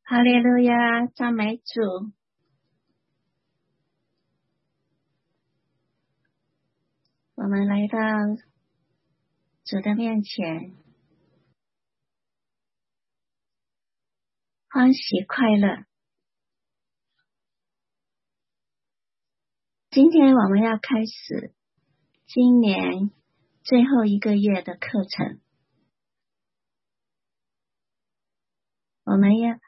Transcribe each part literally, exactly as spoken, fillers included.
哈利路亚，赞美主。我们来到主的面前，欢喜快乐。今天我们要开始今年最后一个月的课程。我们要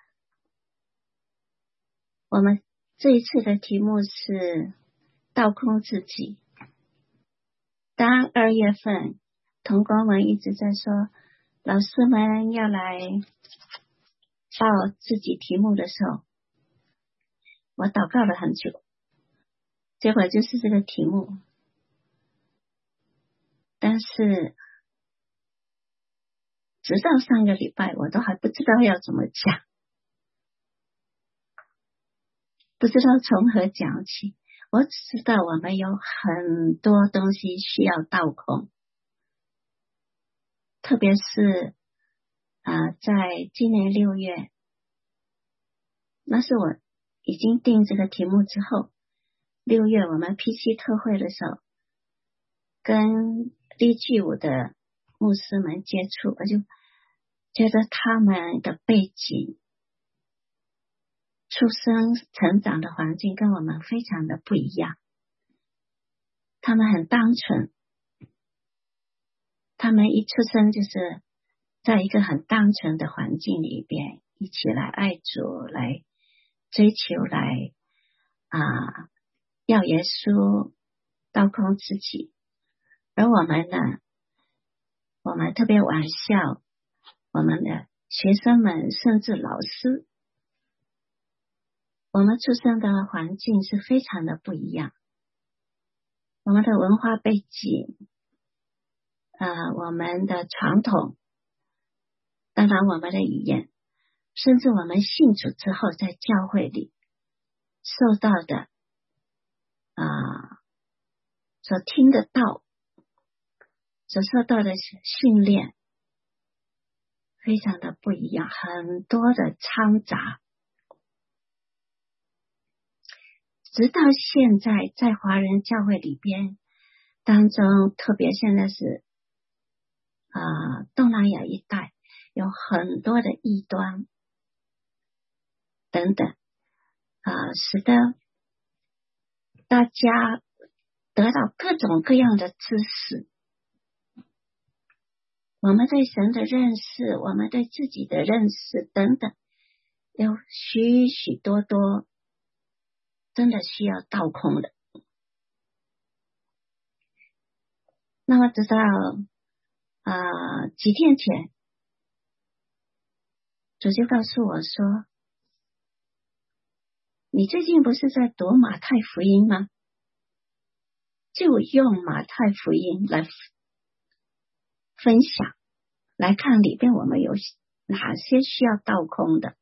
我们这一次的题目是倒空自己。当二月份同工们一直在说老师们要来报自己题目的时候，我祷告了很久，结果就是这个题目。但是直到上个礼拜我都还不知道要怎么讲，不知道从何讲起。我只知道我们有很多东西需要倒空，特别是啊、呃，在今年六月，那是我已经定这个题目之后，六月我们 P C 特会的时候，跟立具舞的牧师们接触，我就觉得他们的背景、出生成长的环境跟我们非常的不一样。他们很单纯，他们一出生就是在一个很单纯的环境里边，一起来爱主，来追求，来啊、呃、要耶稣，倒空自己。而我们呢，我们特别晚校，我们的学生们甚至老师，我们出生的环境是非常的不一样。我们的文化背景，呃，我们的传统，当然我们的语言，甚至我们信主之后在教会里受到的啊、呃，所听得到，所受到的训练，非常的不一样，很多的掺杂。直到现在，在华人教会里边当中，特别现在是啊、呃、东南亚一带有很多的异端等等啊、呃，使得大家得到各种各样的知识。我们对神的认识，我们对自己的认识等等，有许许多多真的需要倒空的。那么直到啊、呃、几天前，主就告诉我说，你最近不是在读马太福音吗？就用马太福音来分享，来看里边我们有哪些需要倒空的。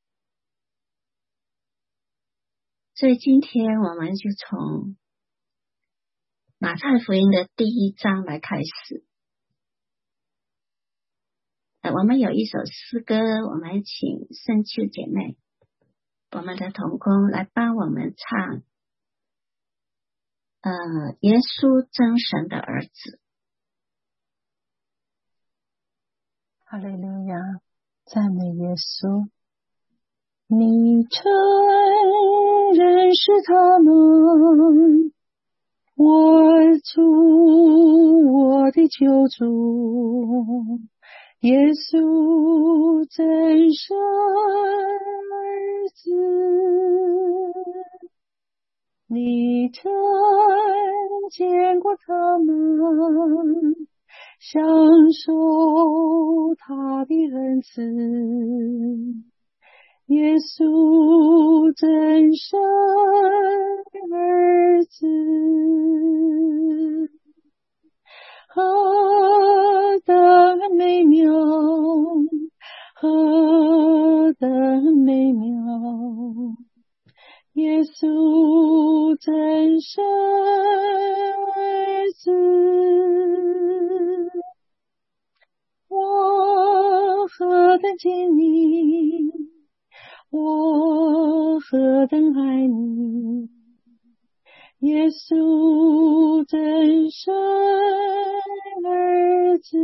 所以今天我们就从马太福音的第一章来开始。呃，我们有一首诗歌，我们请圣秋姐妹，我们的同工来帮我们唱呃，耶稣真神的儿子。 哈利路亚，赞美耶稣。你曾认识他们，我主，我的救主，耶稣真神儿子。你曾见过他们，享受他的恩慈，耶稣真神儿子。何等美妙，何等美妙，耶稣真神儿子。我何等经历， 我何等爱你，耶稣真神儿子，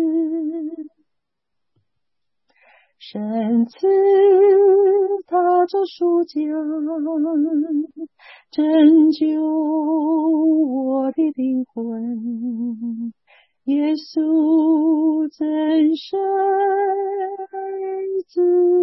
神赐他做赎价，拯救我的灵魂。耶稣真神儿子，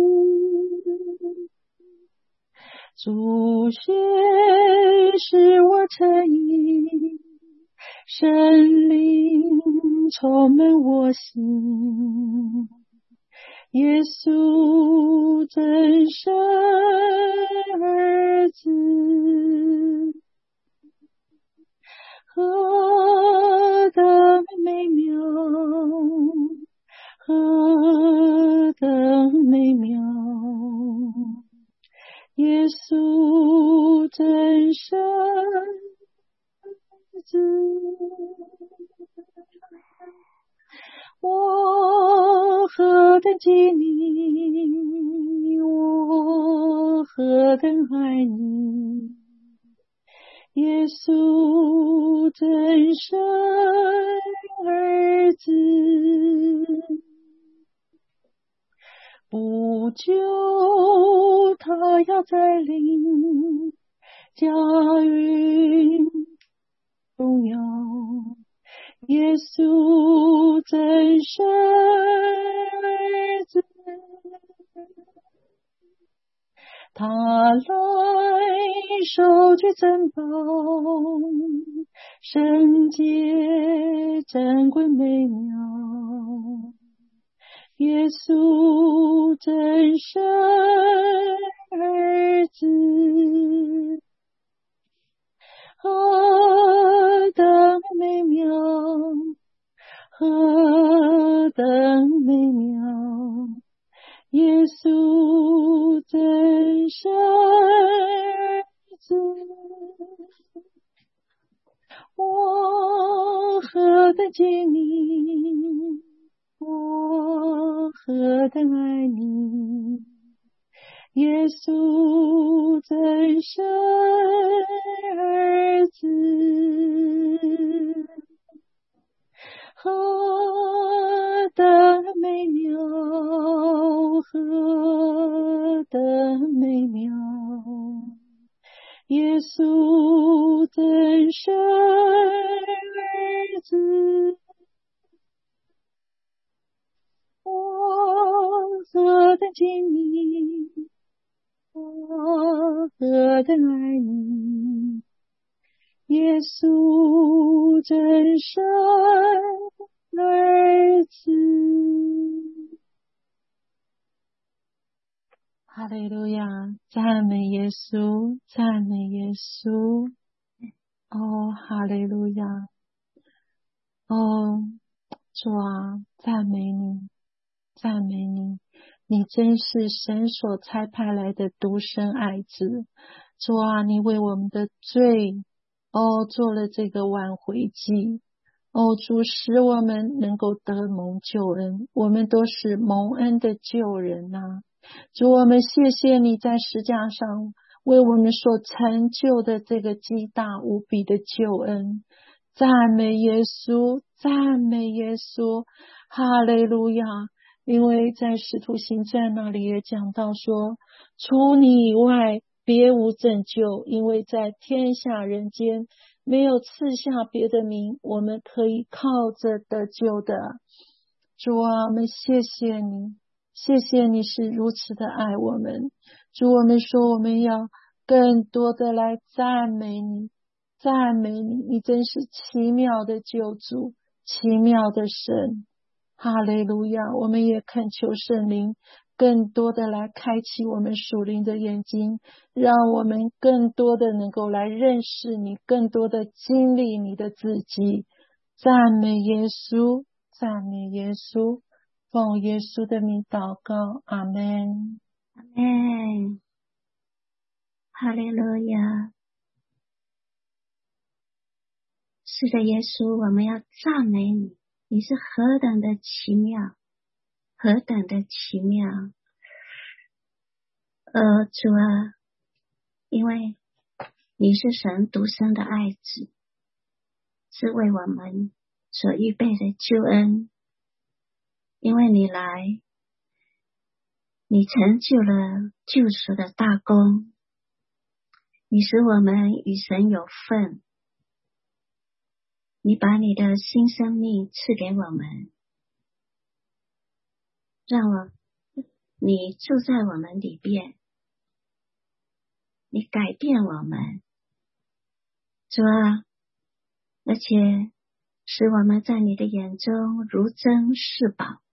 主显使我称义，圣灵充满我心。耶稣真神儿子，何等美妙，何等美妙，耶稣真神儿子，我何等记你，我何等爱你，耶稣真神儿子，不久他要再临，驾云荣耀，耶稣真神儿子，他来手举珍宝，圣洁珍贵美妙，耶稣真神儿子，何等美妙，何等美妙，耶稣真神儿子，我何等敬你，我何等爱你，耶稣真神儿子，何等美妙，何等美妙，耶稣真神儿子，我何等敬你，我何等爱你，耶稣真神儿子。哈利路亚，赞美耶稣，赞美耶稣。哦，哈利路亚。哦，主啊，赞美你，赞美你，你真是神所差派来的独生爱子。主啊，你为我们的罪，哦，做了这个挽回祭。哦，主，使我们能够得蒙救恩，我们都是蒙恩的救人啊。主，我们谢谢你在十架上为我们所成就的这个极大无比的救恩。赞美耶稣，赞美耶稣，哈利路亚。因为在使徒行传那里也讲到说，除你以外别无拯救，因为在天下人间没有赐下别的名，我们可以靠着得救的。主啊，我们谢谢你，谢谢你是如此的爱我们。主，我们说我们要更多的来赞美你，赞美你，你真是奇妙的救主，奇妙的神。哈利路亚，我们也恳求圣灵更多的来开启我们属灵的眼睛，让我们更多的能够来认识你，更多的经历你的自己。赞美耶稣，赞美耶稣，奉耶稣的名祷告，阿们， 阿们，哈利路亚。是的，耶稣，我们要赞美你，你是何等的奇妙，何等的奇妙。 呃，主啊，因为你是神独生的爱子，是为我们所预备的救恩，因为你来，你成就了救赎的大功，你使我们与神有份，你把你的新生命赐给我们，让我你住在我们里边，你改变我们，主啊，而且使我们在你的眼中如珍似宝。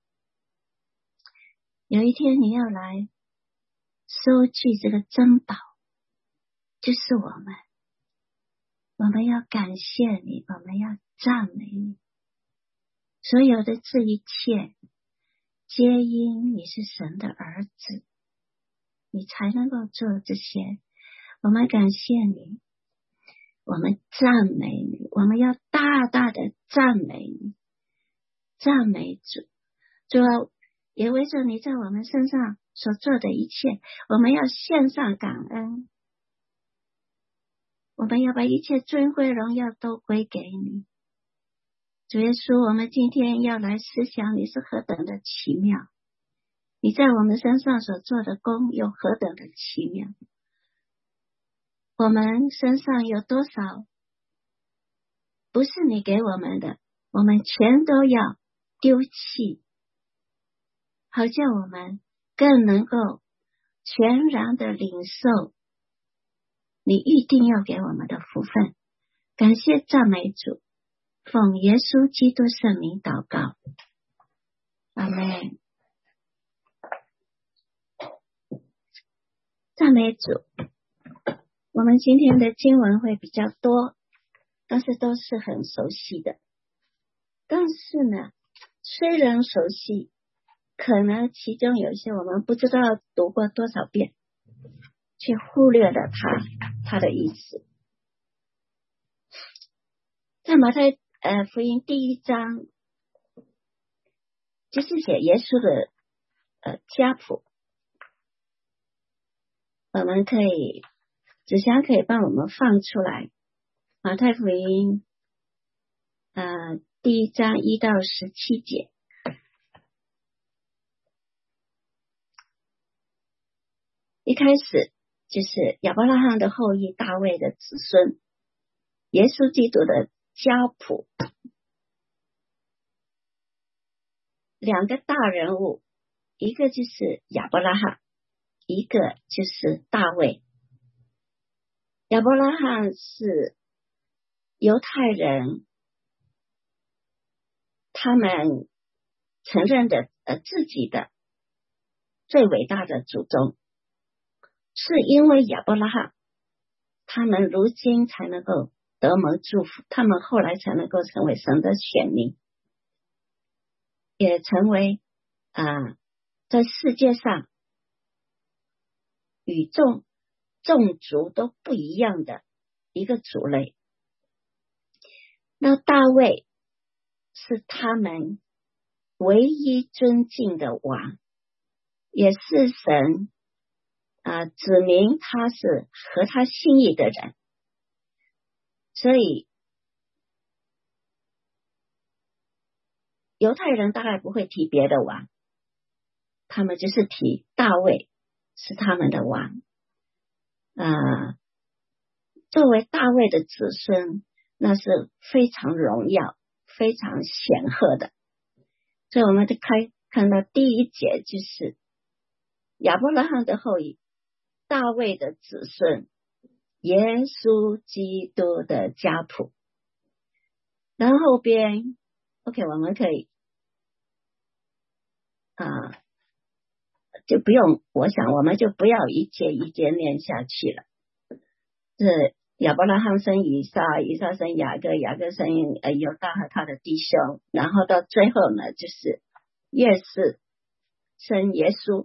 有一天你要来收据这个珍宝，就是我们，我们要感谢你，我们要赞美你，所有的这一切皆因你是神的儿子，你才能够做这些。我们感谢你，我们赞美你，我们要大大的赞美你，赞美主。主啊，也为着你在我们身上所做的一切，我们要献上感恩，我们要把一切尊贵荣耀都归给你。主耶稣，我们今天要来思想你是何等的奇妙，你在我们身上所做的功有何等的奇妙，我们身上有多少不是你给我们的，我们全都要丢弃，好叫我们更能够全然的领受你预定要给我们的福分。感谢赞美主，奉耶稣基督圣名祷告，阿们。赞美主。我们今天的经文会比较多，但是都是很熟悉的。但是呢，虽然熟悉，可能其中有些我们不知道读过多少遍，却忽略了它它的意思。在马太呃福音第一章，就是写耶稣的呃家谱，我们可以子祥可以帮我们放出来。马太福音呃第一章一到十七节。一开始就是亚伯拉罕的后裔，大卫的子孙，耶稣基督的家谱。两个大人物，一个就是亚伯拉罕，一个就是大卫。亚伯拉罕是犹太人，他们承认的呃自己的最伟大的祖宗，是因为亚伯拉罕，他们如今才能够得蒙祝福，他们后来才能够成为神的选民，也成为啊、呃、在世界上与众众族都不一样的一个族类。那大卫是他们唯一尊敬的王，也是神啊、呃、指明他是合他心意的人，所以犹太人大概不会提别的王，他们就是提大卫是他们的王。啊、呃，作为大卫的子孙，那是非常荣耀非常显赫的。所以我们就开看到第一节，就是亚伯拉罕的后裔，大卫的子孙，耶稣基督的家谱。然后后边 OK 我们可以啊、呃，就不用，我想我们就不要一节一节念下去了。是亚伯拉罕生以撒，以撒生雅各，雅各生呃犹大和他的弟兄，然后到最后呢，就是约瑟生耶稣。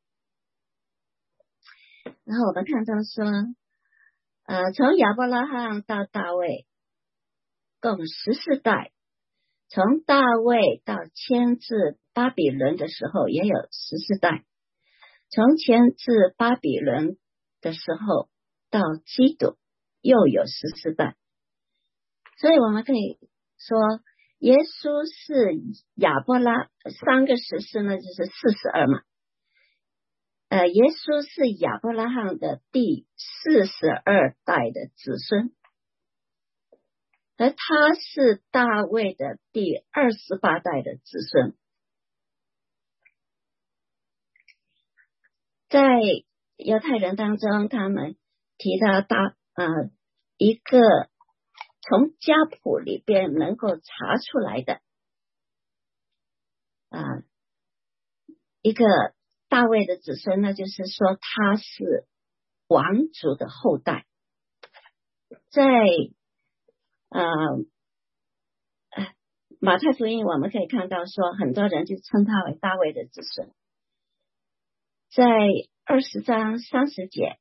然后我们看到说，呃，从亚伯拉罕到大卫，共十四代。从大卫到迁至巴比伦的时候，也有十四代。 从前自巴比伦的时候到基督又有十四代，所以我们可以说耶稣是亚伯拉三个十四呢，就是四十二嘛。呃，耶稣是亚伯拉罕的第四十二代的子孙，而他是大卫的第二十八代的子孙。在犹太人当中，他们提到大呃一个从家谱里边能够查出来的啊、呃、一个大卫的子孙，那就是说他是王族的后代。在呃马太福音我们可以看到说，很多人就称他为大卫的子孙。在二十章三十节，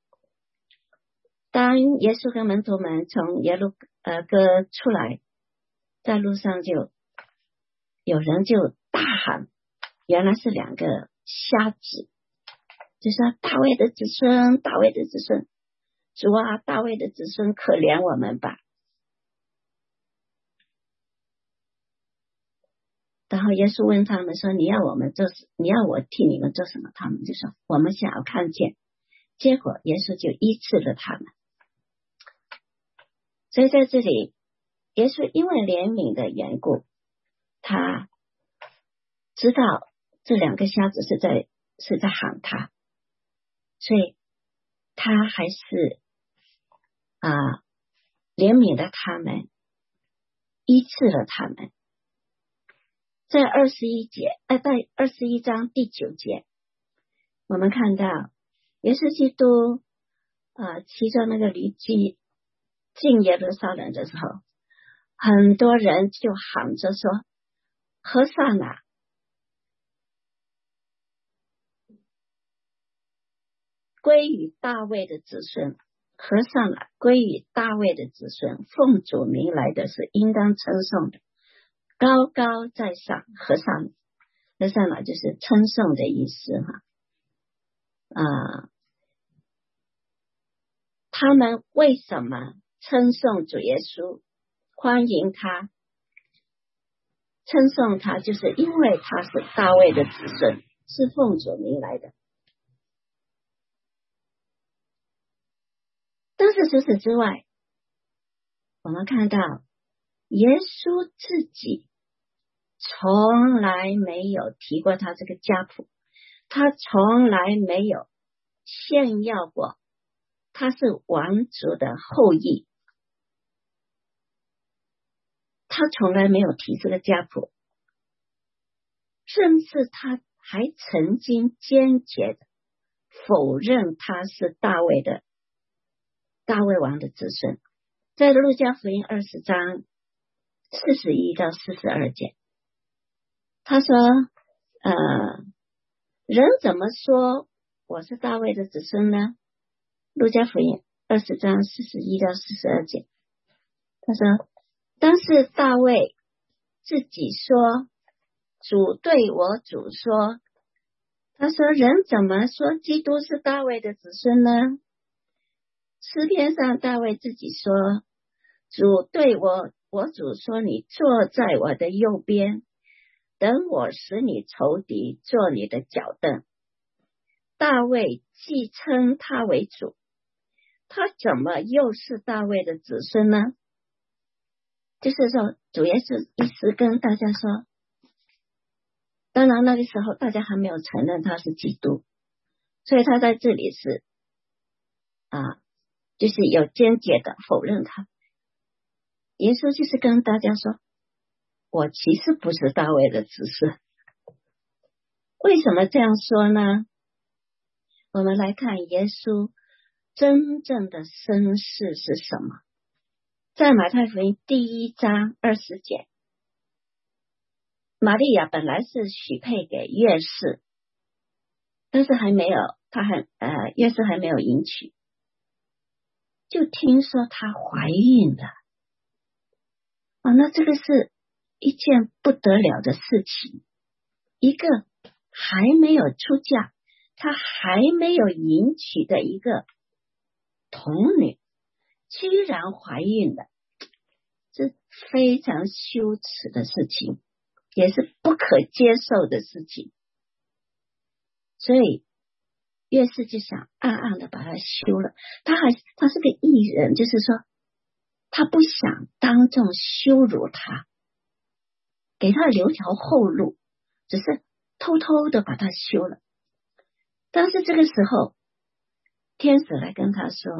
当耶稣跟门徒们从耶路呃哥出来，在路上就有人就大喊，原来是两个瞎子，就说大卫的子孙，大卫的子孙，主啊，大卫的子孙，可怜我们吧。然后耶稣问他们说，你要我们做，你要我替你们做什么？他们就说，我们想要看见。结果耶稣就医治了他们。所以在这里，耶稣因为怜悯的缘故，他知道这两个瞎子是在是在喊他，所以他还是啊、呃、怜悯了他们，医治了他们。在二十一节，呃，在二十一章第九节，我们看到耶稣基督啊、呃、骑着那个驴驹进耶路撒冷的时候，很多人就喊着说：“和散那，归于大卫的子孙，和散那，归于大卫的子孙，奉主名来的是应当称颂的。”高高在上，和散和散那就是称颂的意思哈。啊、呃，他们为什么称颂主耶稣，欢迎他，称颂他，就是因为他是大卫的子孙，是奉主名来的。但是除此之外，我们看到耶稣自己从来没有提过他这个家谱，他从来没有炫耀过他是王族的后裔，他从来没有提这个家谱，甚至他还曾经坚决的否认他是大卫的大卫王的子孙。在路加福音二十章四十一到四十二节，他说呃，人怎么说我是大卫的子孙呢？路加福音二十章四十一到四十二节，他说，但是大卫自己说，主对我主说，他说，人怎么说基督是大卫的子孙呢？诗篇上大卫自己说，主对我我主说，你坐在我的右边，等我使你仇敌做你的脚凳。大卫既称他为主，他怎么又是大卫的子孙呢？就是说主耶稣意思跟大家说，当然那个时候大家还没有承认他是基督，所以他在这里是啊，就是有坚决的否认他。耶稣就是跟大家说，我其实不是大卫的子孙。为什么这样说呢？我们来看耶稣真正的身世是什么。在马太福音第一章二十节，玛利亚本来是许配给约瑟，但是还没有，他还呃约瑟还没有迎娶，就听说她怀孕了。啊，那这个是一件不得了的事情。一个还没有出嫁他还没有迎娶的一个童女居然怀孕了，这非常羞耻的事情，也是不可接受的事情。所以约瑟就想暗暗的把他休了。他还他是个义人，就是说他不想当众羞辱他，给他留条后路，只是偷偷的把他休了。但是这个时候天使来跟他说，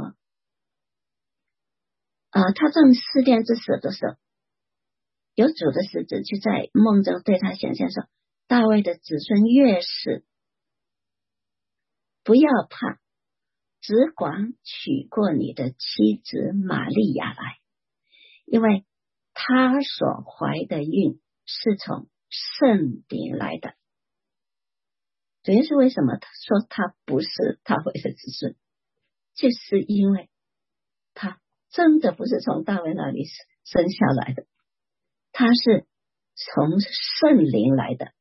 呃，他正思念这事的时候，有主的使者就在梦中对他显现说，大卫的子孙约瑟，不要怕，只管娶过你的妻子玛利亚来，因为她所怀的孕是从圣灵来的。主要是为什么他说他不是大卫的子孙，就是因为他真的不是从大卫那里生下来的，他是从圣灵来的。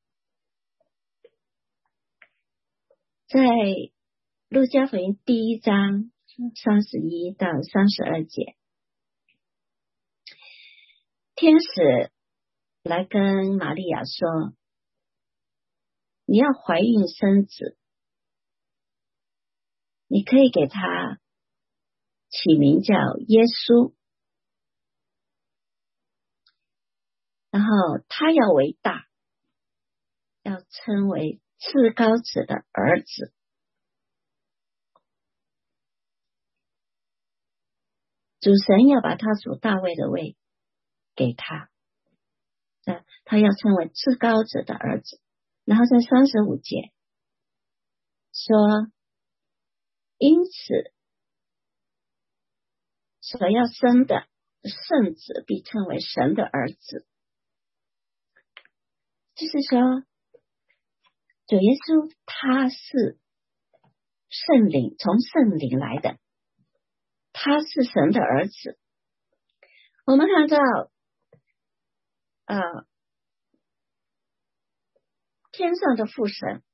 在路加福音第一章三十一到三十二节，天使来跟玛利亚说，你要怀孕生子，你可以给他起名叫耶稣，然后他要为大，要称为至高者的儿子。主神要把他属大卫的位给他，他要称为至高者的儿子。然后在三十五节说，因此所要生的圣子必称为神的儿子。就是说主耶稣他是圣灵，从圣灵来的，他是神的儿子。我们看到呃天上的父神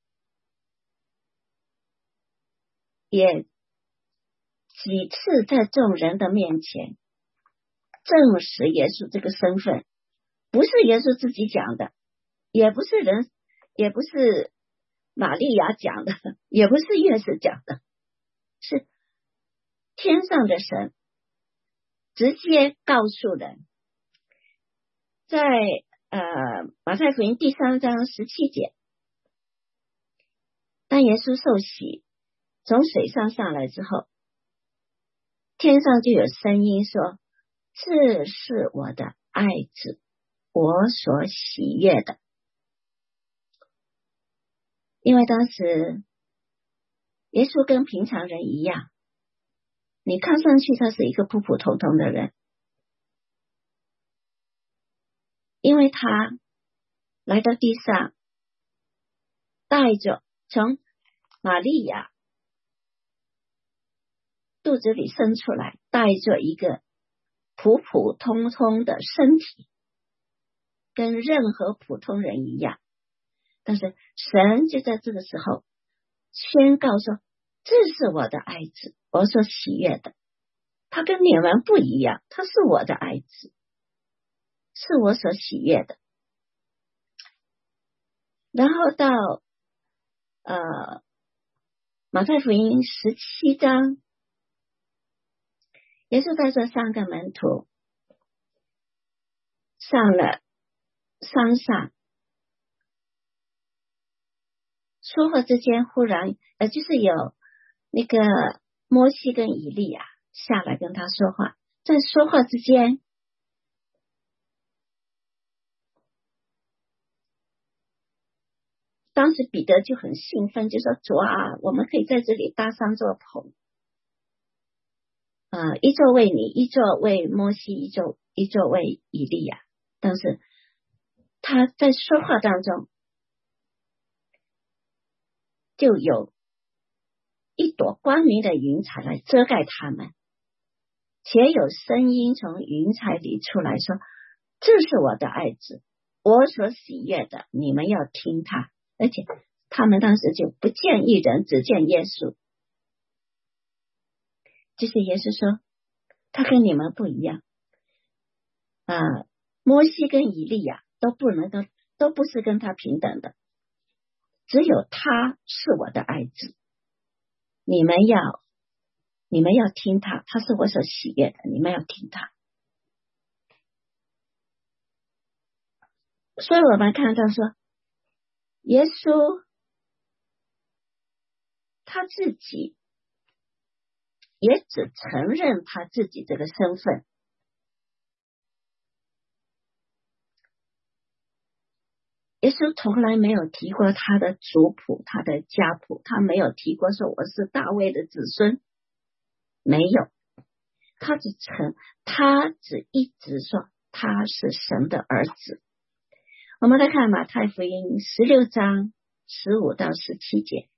也几次在众人的面前证实耶稣这个身份，不是耶稣自己讲的，也不是人，也不是玛利亚讲的，也不是约瑟讲的，是天上的神直接告诉人。在呃马太福音第三章十七节，当耶稣受洗从水上上来之后，天上就有声音说，这是我的爱子，我所喜悦的。因为当时耶稣跟平常人一样，你看上去他是一个普普通通的人，因为他来到地上，带着从玛利亚肚子里生出来，带着一个普普通通的身体，跟任何普通人一样。但是神就在这个时候宣告说，这是我的爱子，我所喜悦的。他跟你们不一样，他是我的爱子，是我所喜悦的。然后到呃马太福音十七章，耶稣带着三个门徒上了山上，说话之间忽然呃，就是有那个摩西跟以利亚下来跟他说话，在说话之间，当时彼得就很兴奋，就说，主啊，我们可以在这里搭三座棚，呃，一座为你，一座为摩西，一座一座为以利亚。但是他在说话当中就有一朵光明的云彩来遮盖他们，且有声音从云彩里出来说，这是我的爱子，我所喜悦的，你们要听他。而且他们当时就不见一人，只见耶稣。就是耶稣说他跟你们不一样啊，摩西跟以利亚都不能够都不是跟他平等的，只有他是我的爱子，你们要你们要听他，他是我所喜悦的，你们要听他。所以我们看到说耶稣他自己也只承认他自己这个身份，耶稣从来没有提过他的族谱，他的家谱，他没有提过说我是大卫的子孙，没有，他只承他只一直说他是神的儿子。我们来看马太福音十六章十五到十七节。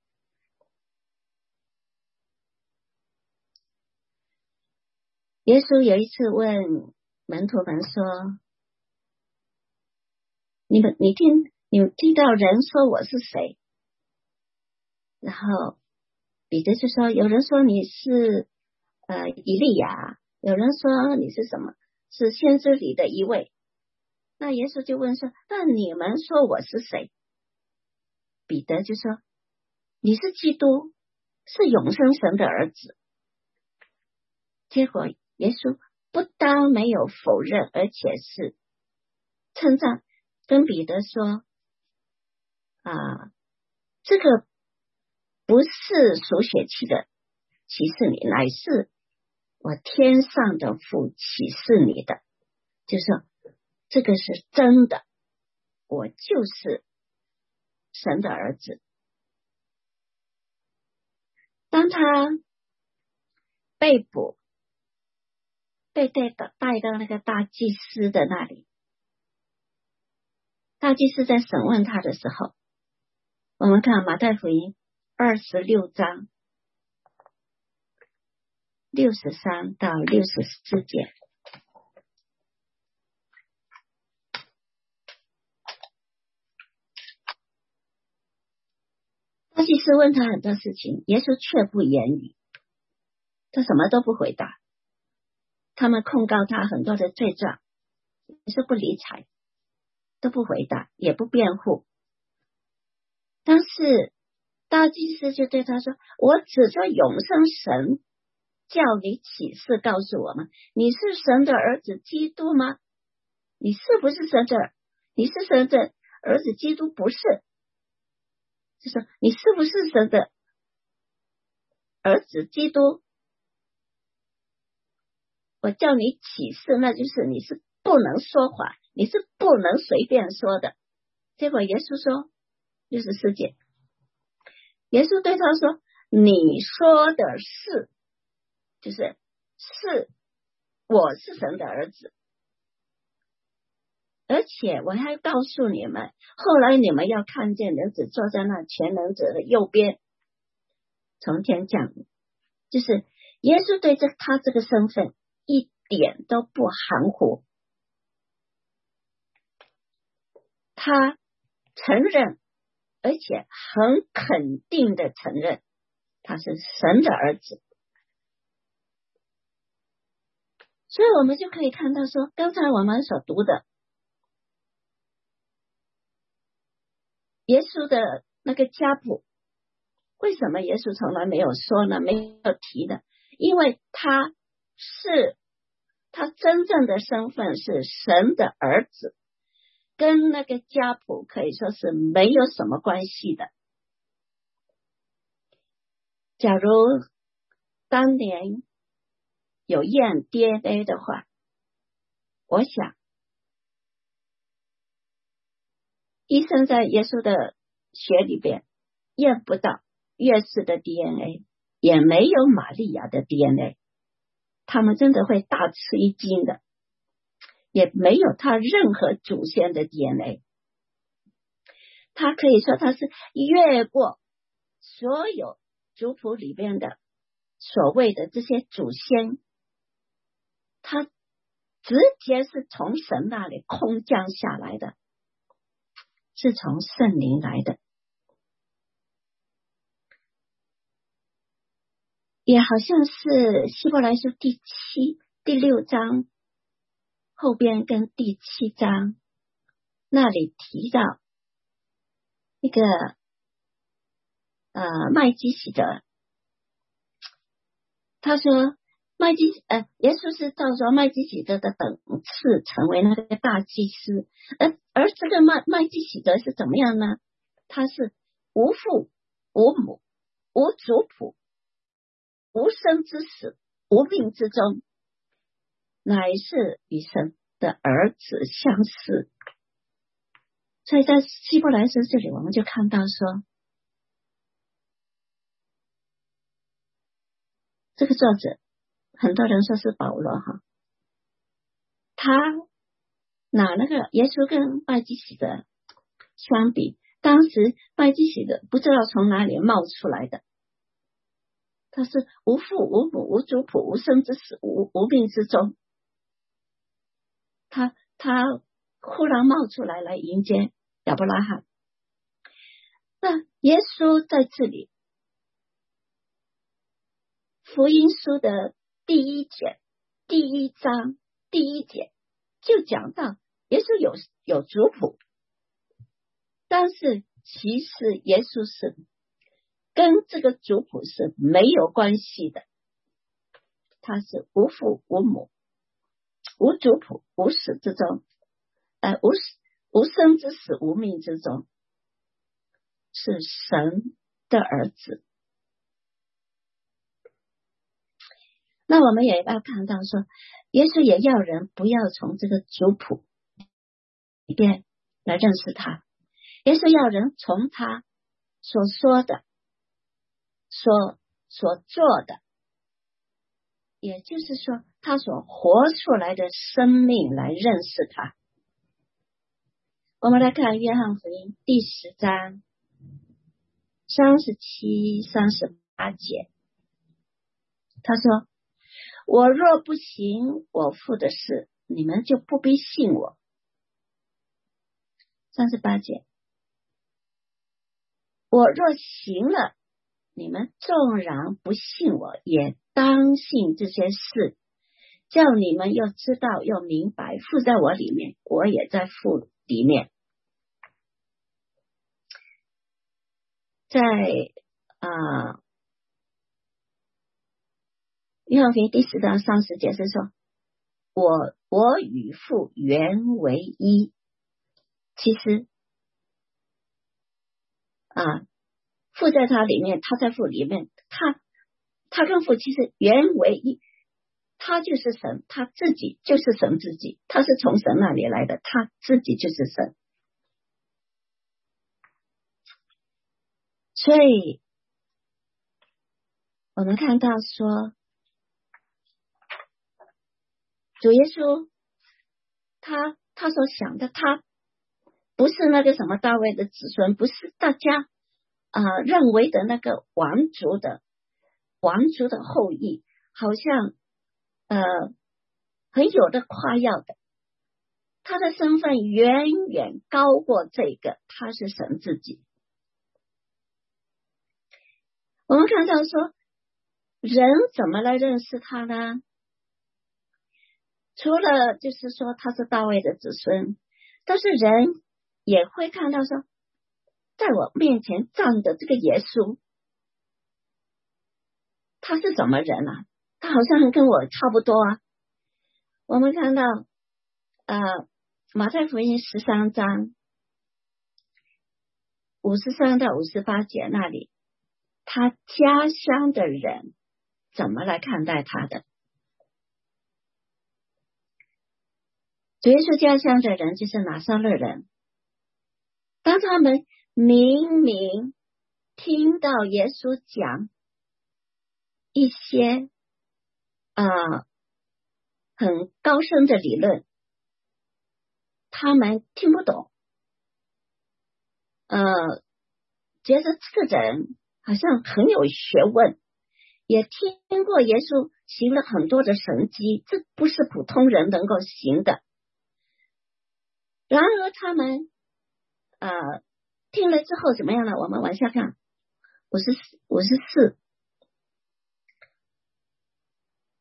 耶稣有一次问门徒们说，你们你听你们听到人说我是谁？然后彼得就说，有人说你是呃以利亚，有人说你是什么，是先知里的一位。那耶稣就问说，那你们说我是谁？彼得就说，你是基督，是永生神的儿子。结果耶稣不但没有否认，而且是称赞，跟彼得说啊，这个不是属血气的启示你，乃是我天上的父启示你的，就是说这个是真的，我就是神的儿子。当他被捕，被带到带到那个大祭司的那里，大祭司在审问他的时候，我们看马太福音二十六章六十三到六十四节。大祭司问他很多事情，耶稣却不言语，他什么都不回答。他们控告他很多的罪状，耶稣不理睬，都不回答，也不辩护。但是大祭司就对他说，我指着永生神叫你起誓告诉我们，你是神的儿子基督吗？你是不是神的你是神的儿子基督？不是，就说你是不是神的儿子基督？我叫你起誓，那就是你是不能说谎，你是不能随便说的。结果耶稣说六十四节，耶稣对他说，你说的是，就是是我是神的儿子，而且我还告诉你们，后来你们要看见人子坐在那全能者的右边，从天降临。就是耶稣对这他这个身份一点都不含糊，他承认，而且很肯定的承认他是神的儿子。所以我们就可以看到说，刚才我们所读的耶稣的那个家谱，为什么耶稣从来没有说呢？没有提的，因为他是他真正的身份是神的儿子，跟那个家谱可以说是没有什么关系的。假如当年有验 D N A 的话，我想医生在耶稣的血里边验不到约瑟的 D N A， 也没有玛利亚的 D N A， 他们真的会大吃一惊的，也没有他任何祖先的 D N A。 他可以说他是越过所有族谱里边的所谓的这些祖先，他直接是从神那里空降下来的，是从圣灵来的。 也好像是希伯来书第七、第六章后边跟第七章那里提到一个呃麦基洗德，他说麦基呃耶稣是照着麦基洗德的等次成为那个大祭司，而而这个麦麦基洗德是怎么样呢？他是无父无母无族谱无生之始无病之终，乃是与神的儿子相似。所以在希伯来书这里我们就看到说，这个作者很多人说是保罗哈，他拿那个耶稣跟麦基洗德相比，当时麦基洗德不知道从哪里冒出来的，他是无父无母无族谱无生之始无无病之终，他他忽然冒出来来迎接亚伯拉罕。那耶稣在这里福音书的第一节第一章第一节就讲到耶稣有有族谱，但是其实耶稣是跟这个族谱是没有关系的，他是无父无母无族谱无始之终，呃无无生之始无命之终，是神的儿子。那我们也要看到说，耶稣也要人不要从这个族谱里边来认识他，耶稣要人从他所说的所所做的，也就是说他所活出来的生命来认识他。我们来看约翰福音第十章三十七、三十八节，他说：我若不行我父的事，你们就不必信我。三十八节，我若行了，你们纵然不信我，也当信这些事，叫你们又知道又明白，父在我里面，我也在父里面。在啊、呃约翰福音第十章三十节是说，我我与父原为一。其实啊，父在他里面，他在父里面，他他跟父其实原为一，他就是神，他自己就是神自己，他是从神那里来的，他自己就是神。所以我们看到说，主耶稣他他所想的，他不是那个什么大卫的子孙，不是大家啊、呃、认为的那个王族的王族的后裔，好像呃很有的夸耀的，他的身份远远高过这个，他是神自己。我们看到说，人怎么来认识他呢？除了就是说他是大卫的子孙，但是人也会看到说，在我面前站的这个耶稣，他是什么人啊？他好像跟我差不多啊。我们看到呃马太福音十三章五十三到五十八节那里，他家乡的人怎么来看待他的？主耶稣家乡的人就是拿撒勒人，当他们明明听到耶稣讲一些呃很高深的理论，他们听不懂，呃，觉得这个人好像很有学问，也听过耶稣行了很多的神迹，这不是普通人能够行的。然而他们呃听了之后怎么样呢？我们往下看五十四五十四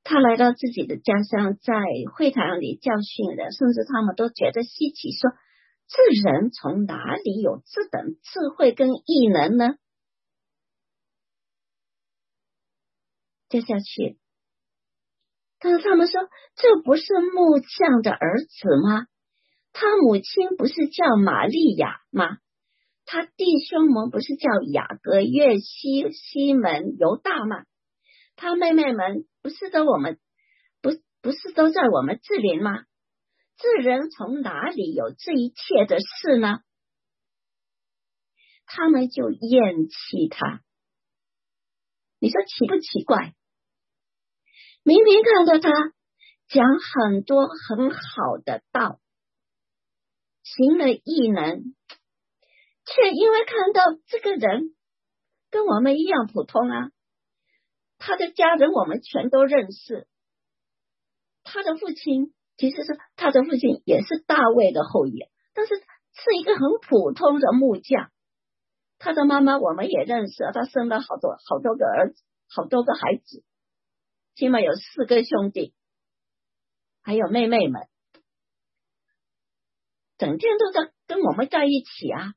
他来到自己的家乡，在会堂里教训人，甚至他们都觉得稀奇，说这人从哪里有这等智慧跟异能呢？接下去，但是他们说，这不是木匠的儿子吗？他母亲不是叫玛利亚吗？他弟兄们不是叫雅各、约西、西门、犹大吗？他妹妹们不是都我们不不是都在我们这里吗？这人从哪里有这一切的事呢？他们就厌弃他。你说奇不奇怪？明明看到他讲很多很好的道，行了异能，却因为看到这个人跟我们一样普通啊，他的家人我们全都认识，他的父亲其实是他的父亲也是大卫的后裔，但是是一个很普通的木匠。他的妈妈我们也认识，他生了好多好多个儿子，好多个孩子，起码有四个兄弟，还有妹妹们，整天都在跟我们在一起啊，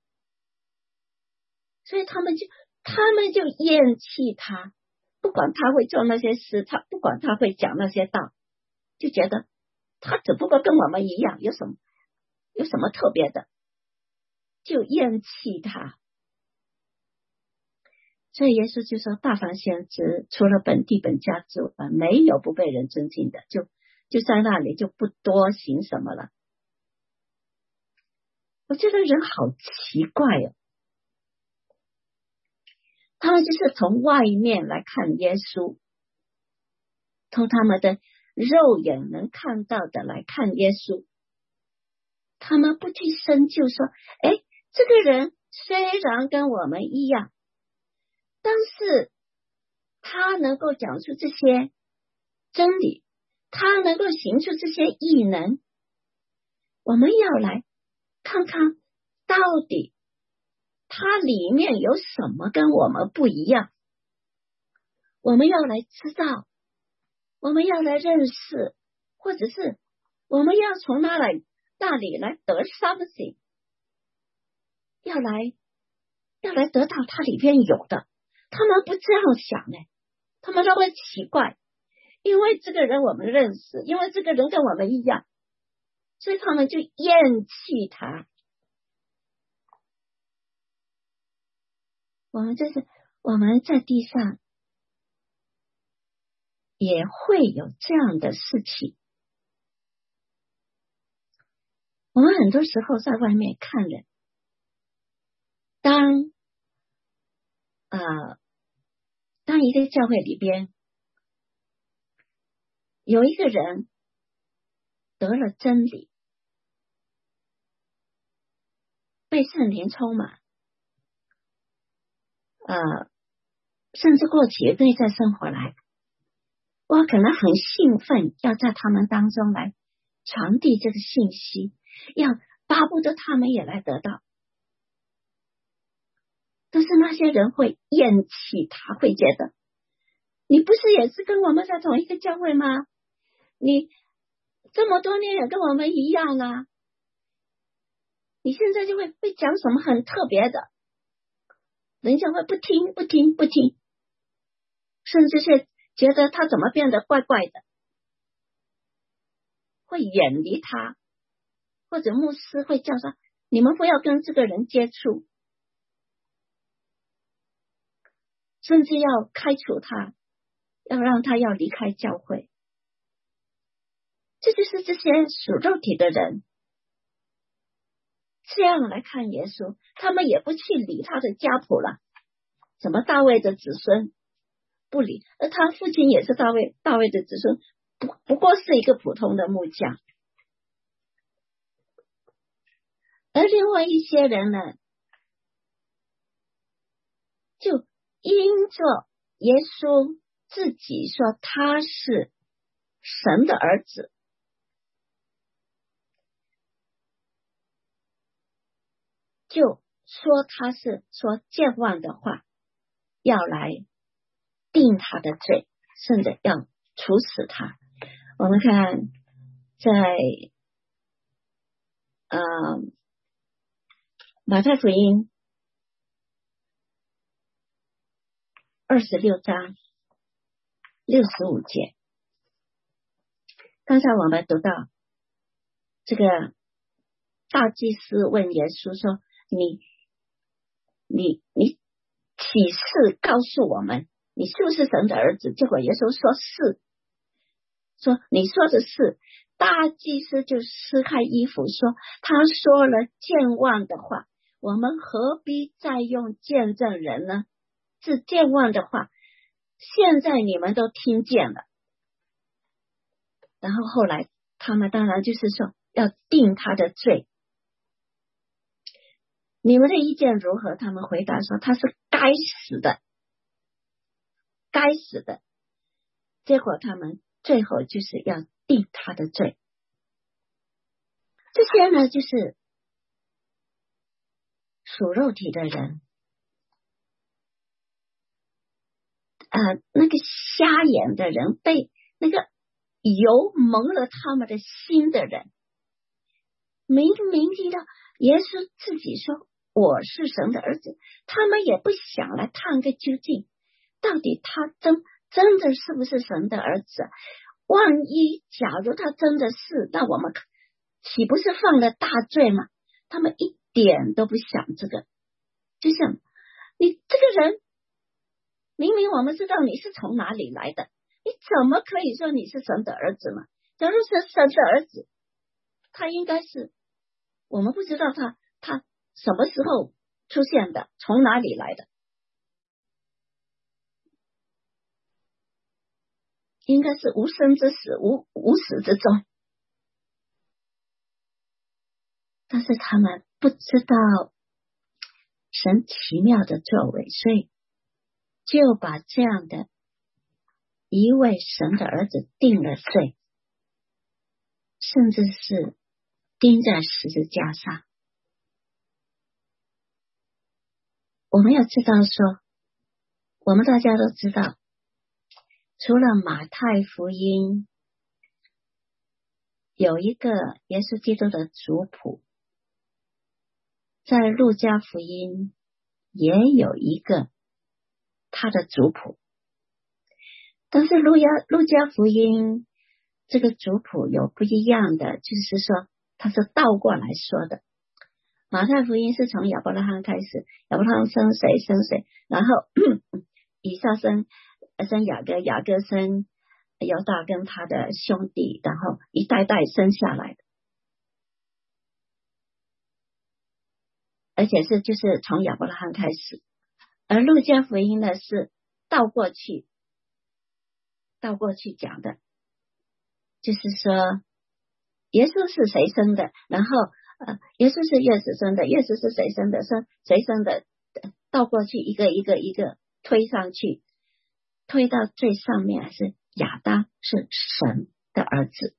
所以他们就他们就厌弃他，不管他会做那些事，他不管他会讲那些道，就觉得他只不过跟我们一样，有什么有什么特别的，就厌弃他。所以耶稣就说，大凡先知除了本地本家之外，没有不被人尊敬的，就就在那里就不多行什么了。我觉得人好奇怪哦，他们就是从外面来看耶稣，从他们的肉眼能看到的来看耶稣，他们不去深究说，哎，这个人虽然跟我们一样，但是他能够讲出这些真理，他能够行出这些异能，我们要来看看到底它里面有什么跟我们不一样，我们要来知道，我们要来认识，或者是我们要从那里那里来得 something， 要来要来得到它里边有的。他们不这样想呢，他们都会奇怪，因为这个人我们认识，因为这个人跟我们一样，所以他们就厌弃他。我们就是我们在地上也会有这样的事情。我们很多时候在外面看人，当呃当一个教会里边有一个人得了真理，被圣灵充满，呃，甚至过起内在生活来，我可能很兴奋，要在他们当中来传递这个信息，要巴不得他们也来得到。但是那些人会厌弃他，会觉得你不是也是跟我们在同一个教会吗？你这么多年也跟我们一样啊，你现在就会会讲什么很特别的，人家会不听不听不听，甚至是觉得他怎么变得怪怪的，会远离他，或者牧师会叫他，你们不要跟这个人接触，甚至要开除他，要让他要离开教会。这就是这些属肉体的人这样来看耶稣，他们也不去理他的家谱了，什么大卫的子孙不理，而他父亲也是大卫大卫的子孙，不不过是一个普通的木匠。而另外一些人呢，就因着耶稣自己说他是神的儿子，就说他是说健忘的话，要来定他的罪，甚至要处死他。我们看在呃马太福音二十六章六十五节，刚才我们读到这个大祭司问耶稣说，你你你启示告诉我们，你是不是神的儿子？结果耶稣说是，说你说的是。大祭司就撕开衣服说，他说了健忘的话，我们何必再用见证人呢？这健忘的话现在你们都听见了。然后后来他们当然就是说要定他的罪，你们的意见如何？他们回答说他是该死的，该死的。结果他们最后就是要定他的罪。这些呢就是属肉体的人，呃，那个瞎眼的人，被那个油蒙了他们的心的人，明明听到耶稣自己说我是神的儿子，他们也不想来探个究竟，到底他真真的是不是神的儿子？万一假如他真的是，那我们岂不是犯了大罪吗？他们一点都不想这个，就像你这个人，明明我们知道你是从哪里来的，你怎么可以说你是神的儿子呢？假如是神的儿子，他应该是，我们不知道他他什么时候出现的，从哪里来的，应该是无生之始，无无始之终。但是他们不知道神奇妙的作为，所以就把这样的一位神的儿子定了罪，甚至是钉在十字架上。我们要知道说，我们大家都知道，除了马太福音有一个耶稣基督的族谱，在路加福音也有一个他的族谱，但是路加路加福音这个族谱有不一样的，就是说它是倒过来说的。马太福音是从亚伯拉罕开始，亚伯拉罕生谁生谁，然后以撒生生雅各，雅各生犹大跟他的兄弟，然后一代代生下来的，而且是就是从亚伯拉罕开始。而路加福音呢是倒过去倒过去讲的，就是说耶稣是谁生的，然后呃，耶稣是约瑟生的，约瑟是谁生的，生谁生的，倒过去一个一个一个推上去，推到最上面是亚当是神的儿子。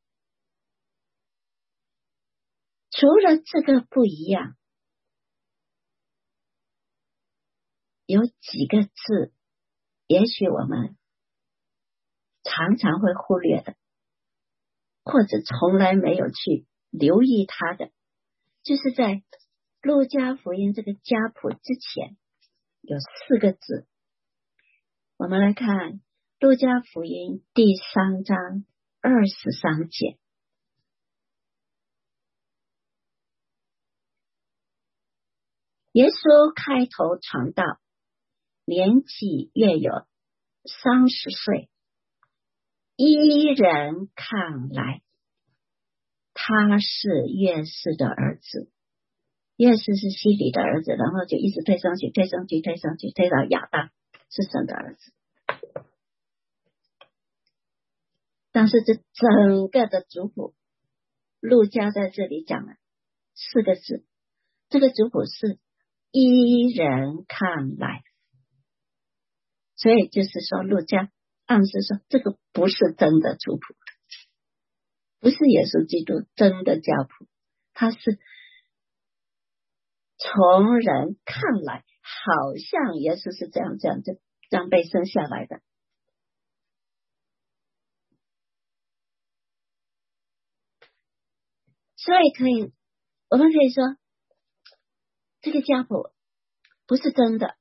除了这个不一样，有几个字也许我们常常会忽略的，或者从来没有去留意它的，就是在路加福音这个家谱之前有四个字。我们来看路加福音第三章二十三节，耶稣开头传道，年纪约有三十岁，依人看来他是约瑟的儿子，约瑟是希里的儿子，然后就一直推上去推上去推上去推到亚当是神的儿子。但是这整个的族谱，路加在这里讲了四个字，这个族谱是依人看来，所以就是说路加暗示说这个不是真的族谱，不是耶稣基督真的家谱，他是从人看来好像耶稣是这样这样这样被生下来的。 所以可以，我们可以说，这个家谱不是真的，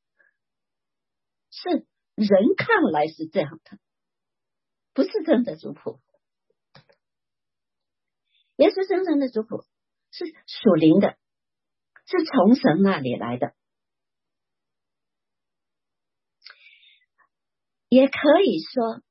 是人看来是这样的，不是真的族谱。耶稣身上的族谱是属灵的，是从神那里来的。也可以说，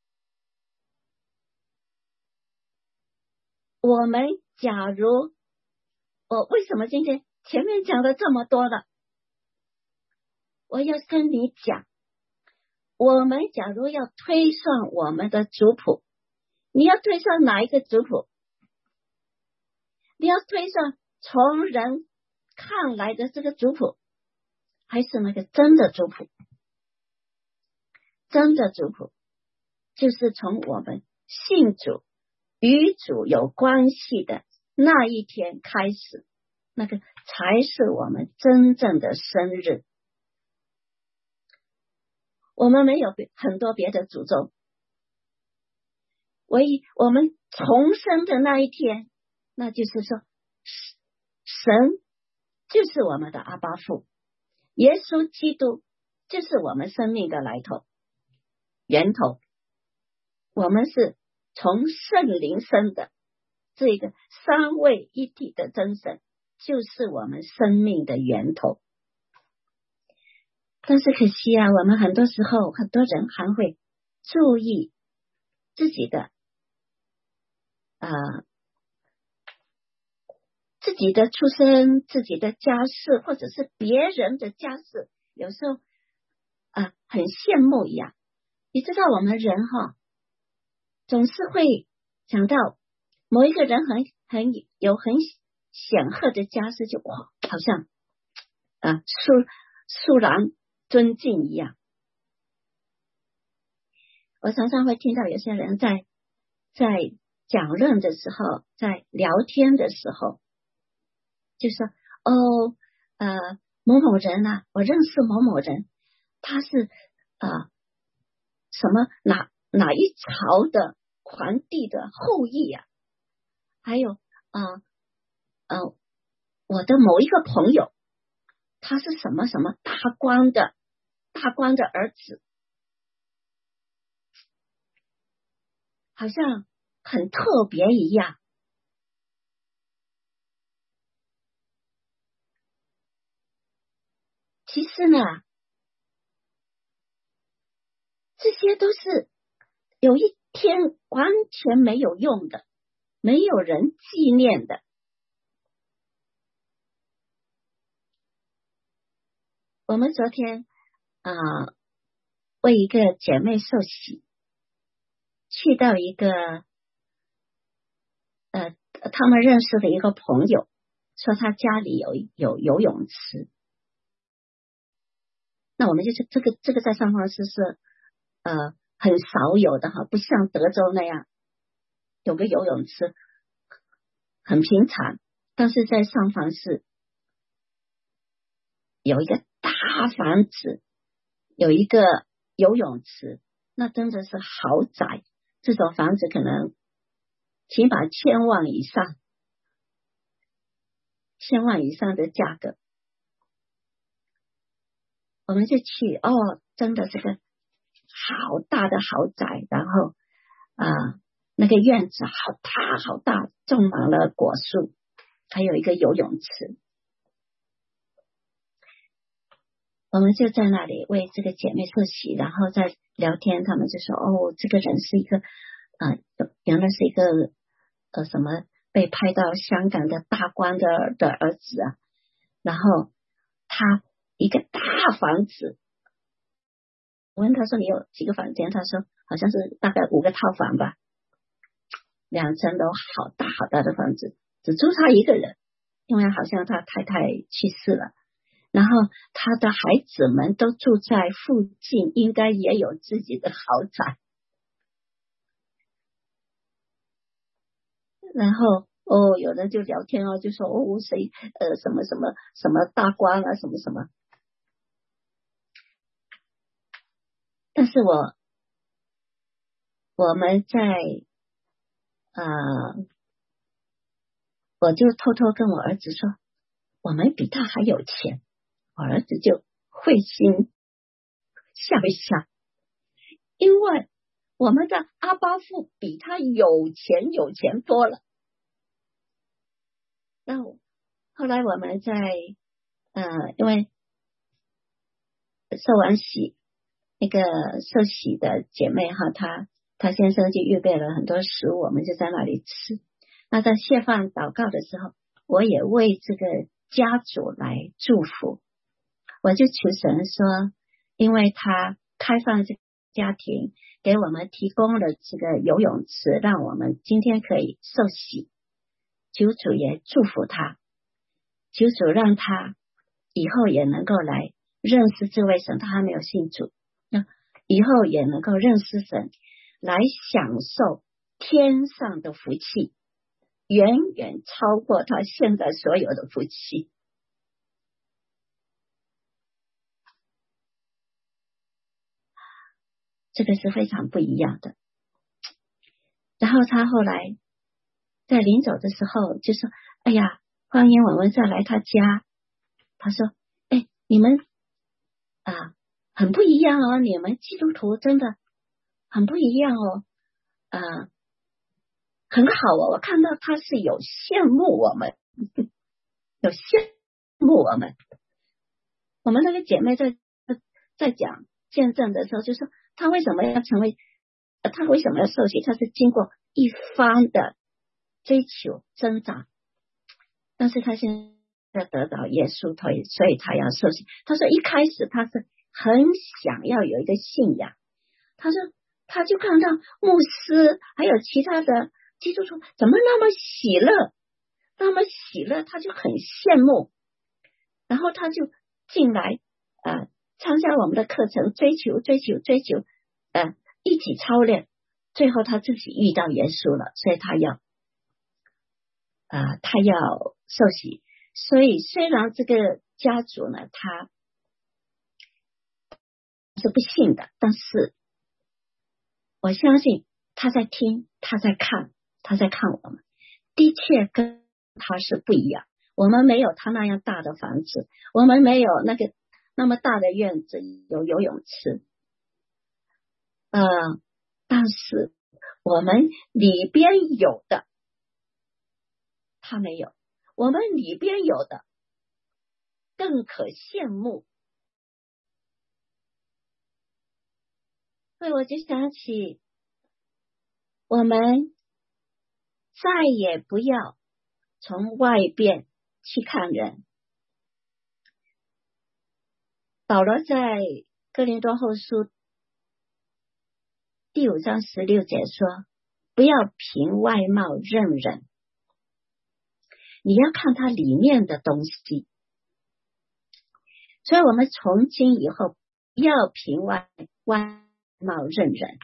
我们假如我为什么今天前面讲了这么多了，我要跟你讲，我们假如要推算我们的族谱，你要推算哪一个族谱？你要推算从人看来的这个族谱，还是那个真的族谱？真的族谱就是从我们信主与主有关系的那一天开始，那个才是我们真正的生日。我们没有很多别的诅咒，唯一我们重生的那一天，那就是说神就是我们的阿爸父，耶稣基督就是我们生命的来头源头，我们是从圣灵生的，这个三位一体的真神就是我们生命的源头。但是可惜啊，我们很多时候很多人还会注意自己的啊、呃，自己的出身、自己的家世，或者是别人的家世，有时候啊、呃、很羡慕一样。你知道我们人哈，总是会想到某一个人很很有很显赫的家世，就哇，好像啊肃肃然尊敬一样。我常常会听到有些人在在讲论的时候，在聊天的时候，就说哦，呃，某某人啊，我认识某某人，他是啊、呃、什么哪哪一朝的皇帝的后裔啊，还有啊呃, 呃我的某一个朋友，他是什么什么大官的大官的儿子，好像很特别一样。其实呢，这些都是有一天完全没有用的，没有人纪念的。我们昨天啊、呃，为一个姐妹受洗，去到一个呃他们认识的一个朋友，说他家里有有游泳池。那我们就是这个这个在上方是是呃很少有的哈，不像德州那样有个游泳池很平常，但是在上方是有一个大房子，有一个游泳池，那真的是豪宅。这种房子可能起码千万以上，千万以上的价格。我们就去，哦，真的是个好大的豪宅，然后啊、呃，那个院子好大好大，种满了果树，还有一个游泳池。我们就在那里为这个姐妹受洗，然后在聊天，他们就说哦，这个人是一个啊、呃，原来是一个呃什么被派到香港的大官的的儿子啊，然后他一个大房子，我问他说你有几个房间，他说好像是大概五个套房吧，两层楼，好大好大的房子，只住他一个人，因为好像他太太去世了，然后他的孩子们都住在附近，应该也有自己的豪宅。然后哦，有人就聊天哦，就说哦谁呃什么什么什么大官啊，什么什么。但是我我们在呃我就偷偷跟我儿子说，我们比他还有钱。我儿子就会心笑一笑，因为我们的阿爸父比他有钱有钱多了。那后来我们在呃，因为受完洗，那个受洗的姐妹哈，她她先生就预备了很多食物，我们就在那里吃。那在谢饭祷告的时候，我也为这个家族来祝福，我就求神说，因为他开放这个家庭，给我们提供了这个游泳池，让我们今天可以受洗，求主也祝福他，求主让他以后也能够来认识这位神，他还没有信主，以后也能够认识神，来享受天上的福气，远远超过他现在所有的福气。这个是非常不一样的。然后他后来在临走的时候就说，哎呀，欢迎我们再来他家。他说，哎，你们啊很不一样哦，你们基督徒真的很不一样哦，啊，很好哦。我看到他是有羡慕我们，有羡慕我们。我们那个姐妹在在讲见证的时候就说，他为什么要成为，他为什么要受洗？他是经过一番的追求挣扎，但是他现在得到耶稣，所以他要受洗。他说一开始他是很想要有一个信仰，他说他就看到牧师还有其他的基督徒怎么那么喜乐，那么喜乐，他就很羡慕，然后他就进来呃参加我们的课程，追求追求追求呃一起操练，最后他自己遇到耶稣了，所以他要呃他要受洗。所以虽然这个家族呢他是不信的，但是我相信他在听，他在看，他在看我们，的确跟他是不一样。我们没有他那样大的房子，我们没有那个那么大的院子，有游泳池，呃，但是我们里边有的他没有，我们里边有的更可羡慕。所以我就想起，我们再也不要从外边去看人。保罗在哥林多后书第五章十六节说，不要凭外貌认人，你要看他里面的东西。所以我们从今以后不要凭外外貌认人。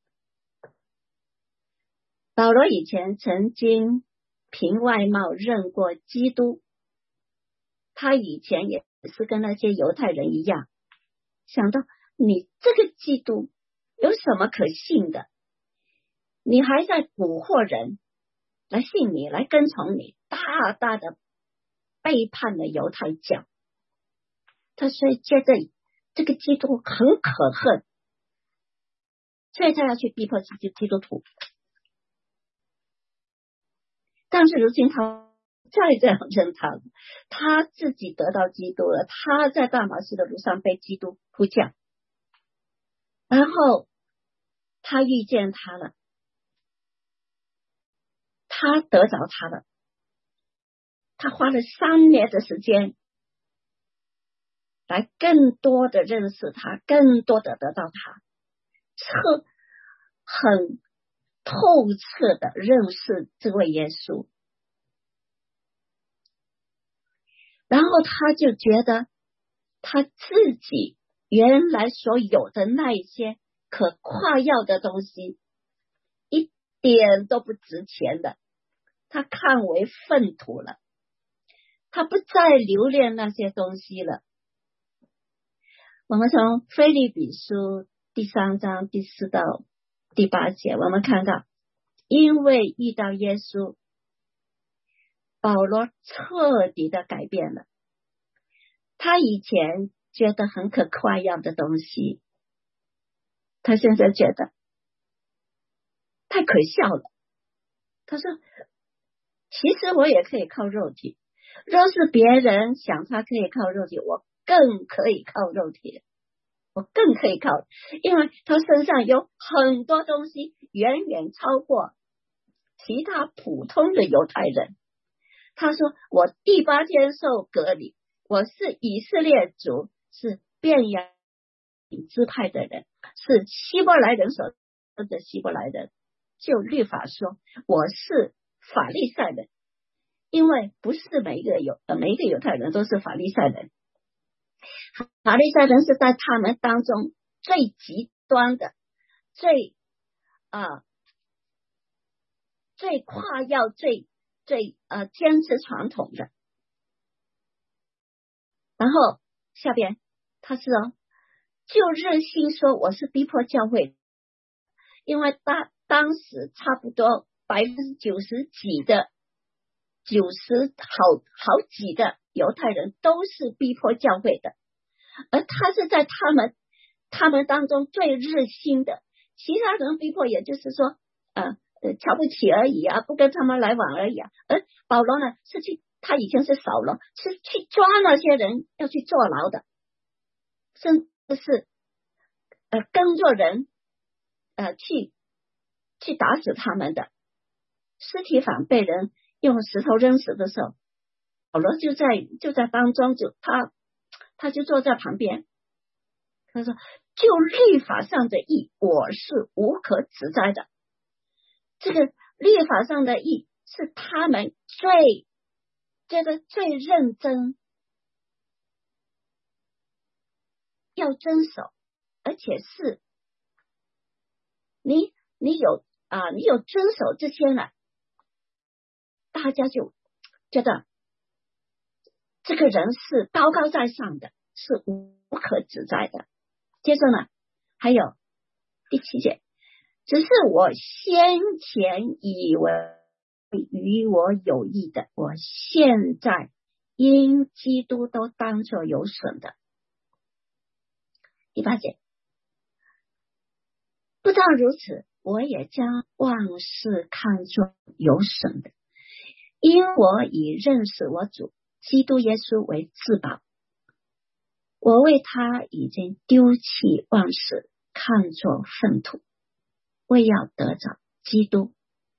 保罗以前曾经凭外貌认过基督，他以前也是跟那些犹太人一样，想到你这个基督有什么可信的，你还在蛊惑人来信你，来跟从你，大大的背叛了犹太教。他所以觉得这个基督很可恨，所以他要去逼迫基督徒。但是如今他再这样认他，他自己得到基督了，他在大马士的路上被基督呼叫，然后他遇见他了，他得着他了，他花了三年的时间来更多的认识他，更多的得到他，彻很透彻的认识这位耶稣。然后他就觉得他自己原来所有的那一些可夸耀的东西一点都不值钱的，他看为粪土了，他不再留恋那些东西了。我们从腓立比书第三章第四到第八节，我们看到因为遇到耶稣， 保罗彻底的改变了。他以前觉得很可夸耀的东西，他现在觉得太可笑了。他说其实我也可以靠肉体，若是别人想他可以靠肉体，我更可以靠肉体，我更可以靠，因为他身上有很多东西远远超过其他普通的犹太人。他说我第八天受隔离，我是以色列族，是便雅悯支派的人，是希伯来人所说的希伯来人。就律法说我是法利赛人，因为不是每一个犹呃每一个犹太人都是法利赛人，法利赛人是在他们当中最极端的，最啊、呃、最夸耀，最最呃坚持传统的。然后下边他是哦，就热心说我是逼迫教会，因为当当时差不多百分之九十几的九十好好几的犹太人都是逼迫教会的，而他是在他们他们当中最热心的，其他人逼迫也就是说呃瞧不起而已啊，不跟他们来往而已啊。而保罗呢是去，他以前是扫罗，是去抓那些人要去坐牢的，甚至是呃跟着人呃去去打死他们的。司提反被人用石头扔死的时候，保罗就在就在当中，就他他就坐在旁边，他说就律法上的义我是无可指摘的。这个律法上的义是他们最这个最认真要遵守，而且是你你有啊，你有遵守这些呢，大家就觉得这个人是高高在上的，是无可指摘的。接着呢，还有第七节，只是我先前以为与我有益的，我现在因基督都当作有损的。第八节，不但如此，我也将万事看作有损的，因我已认识我主基督耶稣为至宝，我为他已经丢弃万事，看作粪土，为要得着基督。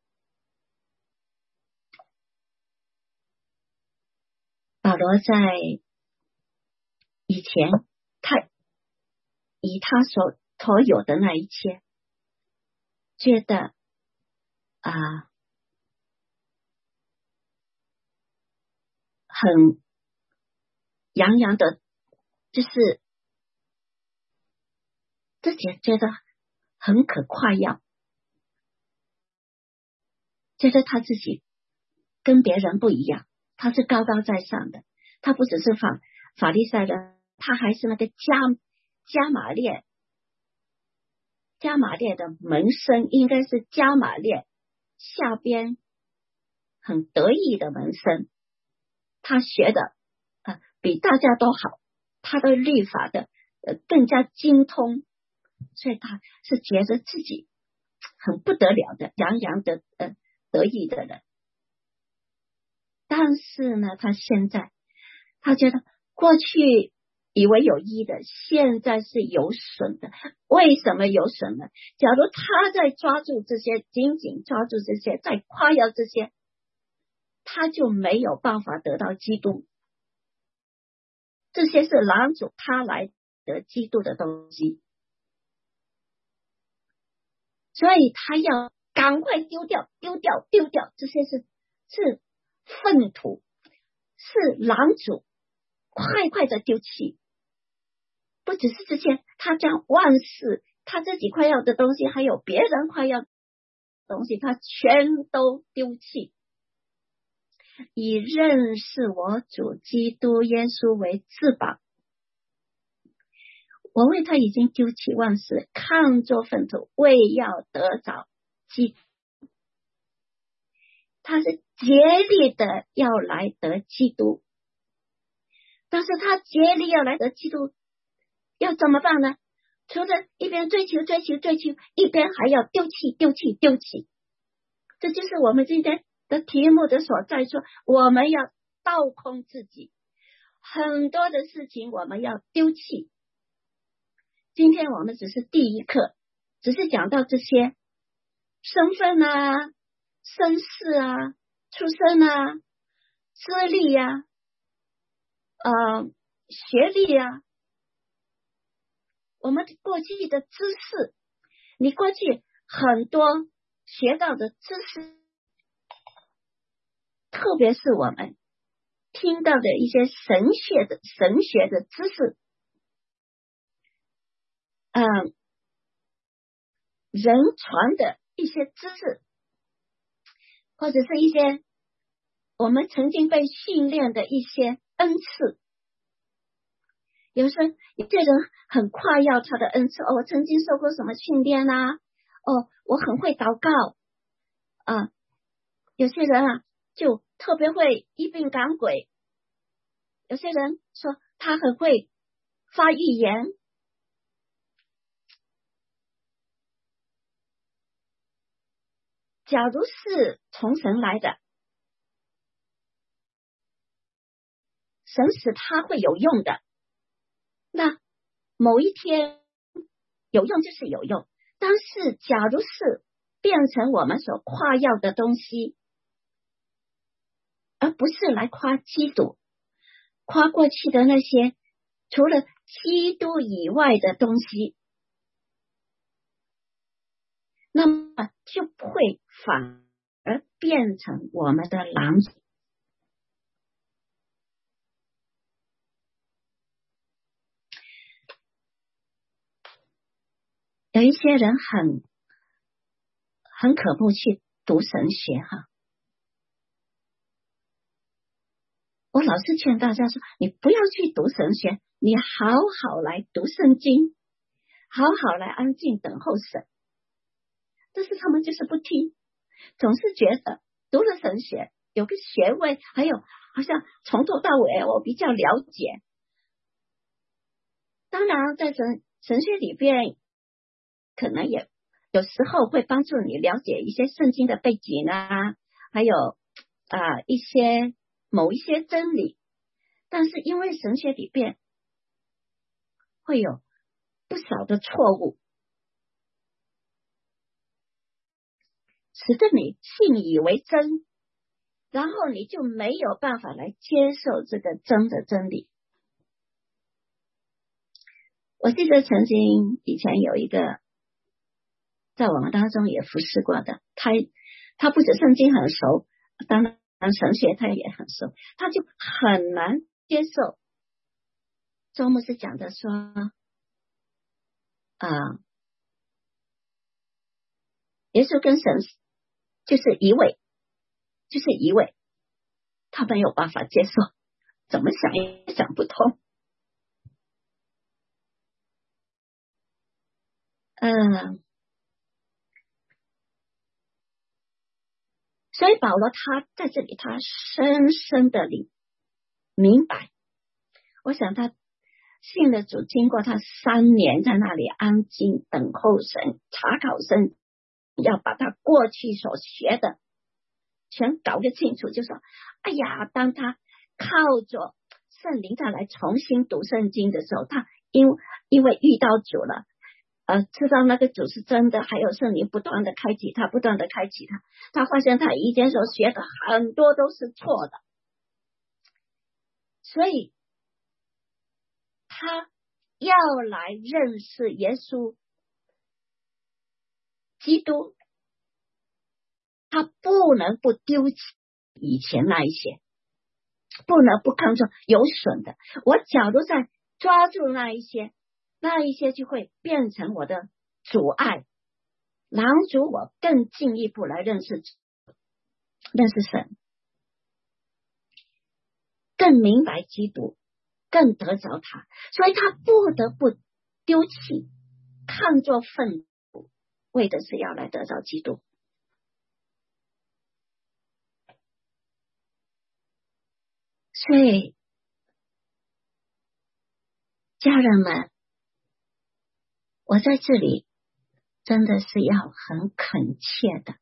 保罗在以前，他以他所所有的那一切，觉得啊、呃、很洋洋的，就是自己觉得很可夸耀，觉得他自己跟别人不一样，他是高高在上的，他不只是法法利赛人，他还是那个加加玛列加玛列的门生，应该是加玛列下边很得意的门生，他学的、呃、比大家都好，他的律法的、呃、更加精通，所以他是觉得自己很不得了的洋洋的、呃、得意的人。但是呢，他现在他觉得过去以为有益的，现在是有损的。为什么有损呢？假如他在抓住这些，紧紧抓住这些，在夸耀这些，他就没有办法得到基督。这些是拦阻他来得基督的东西，所以他要赶快丢掉丢掉丢掉，这些是是粪土，是拦阻，快快的丢弃。不只是这些，他将万事，他自己快要的东西，还有别人快要的东西，他全都丢弃，以认识我主基督耶稣为至宝。我为他已经丢弃万事，看作粪土，为要得着基督。 他是竭力的要来得基督，但是他竭力要来得基督，要怎么办呢？除了一边追求追求追求，一边还要丢弃丢弃丢弃。这就是我们今天的题目的所在，说我们要倒空自己，很多的事情我们要丢弃。今天我们只是第一课，只是讲到这些身份啊、身世啊、出身啊、资历啊、呃、学历啊，我们过去的知识，你过去很多学到的知识，特别是我们听到的一些神学的神学的知识，嗯，人传的一些知识，或者是一些我们曾经被训练的一些恩赐。有时有些人很夸耀他的恩赐，哦，我曾经受过什么训练啊，哦，我很会祷告啊。有些人啊就特别会医病赶鬼，有些人说他很会发预言。假如是从神来的，神使他会有用的，那某一天有用就是有用。但是假如是变成我们所夸耀的东西，而不是来夸基督，夸过去的那些除了基督以外的东西，那么就不会反而变成我们的拦阻。有一些人很很可恶去读神学哈，我老是劝大家说，你不要去读神学，你好好来读圣经，好好来安静等候神。但是他们就是不听，总是觉得读了神学有个学位，还有好像从头到尾我比较了解。当然在神神学里边可能也有时候会帮助你了解一些圣经的背景啊，还有啊、呃、一些某一些真理，但是因为神学里边会有不少的错误，使得你信以为真，然后你就没有办法来接受这个真的真理。我记得曾经以前有一个在我们当中也服侍过的，他他不止圣经很熟，当然神学他也很熟，他就很难接受周牧师讲的说啊、呃，耶稣跟神就是一位，就是一位，他没有办法接受，怎么想也想不通。嗯，所以保罗他在这里他深深的理明白，我想他信了主，经过他三年在那里安静等候神，查考神，要把他过去所学的全搞个清楚，就说哎呀，当他靠着圣灵再来重新读圣经的时候，他因因为遇到主了，呃，知道那个主是真的，还有圣灵不断的开启他，不断的开启他，他发现他以前所学的很多都是错的，所以他要来认识耶稣基督，他不能不丢弃以前那一些，不能不看重有损的。我假如再抓住那一些，那一些就会变成我的阻碍，拦阻我更进一步来认识认识神，更明白基督，更得着他，所以他不得不丢弃，看作粪土，为的是要来得着基督。 所以家人们，我在这里真的是要很恳切的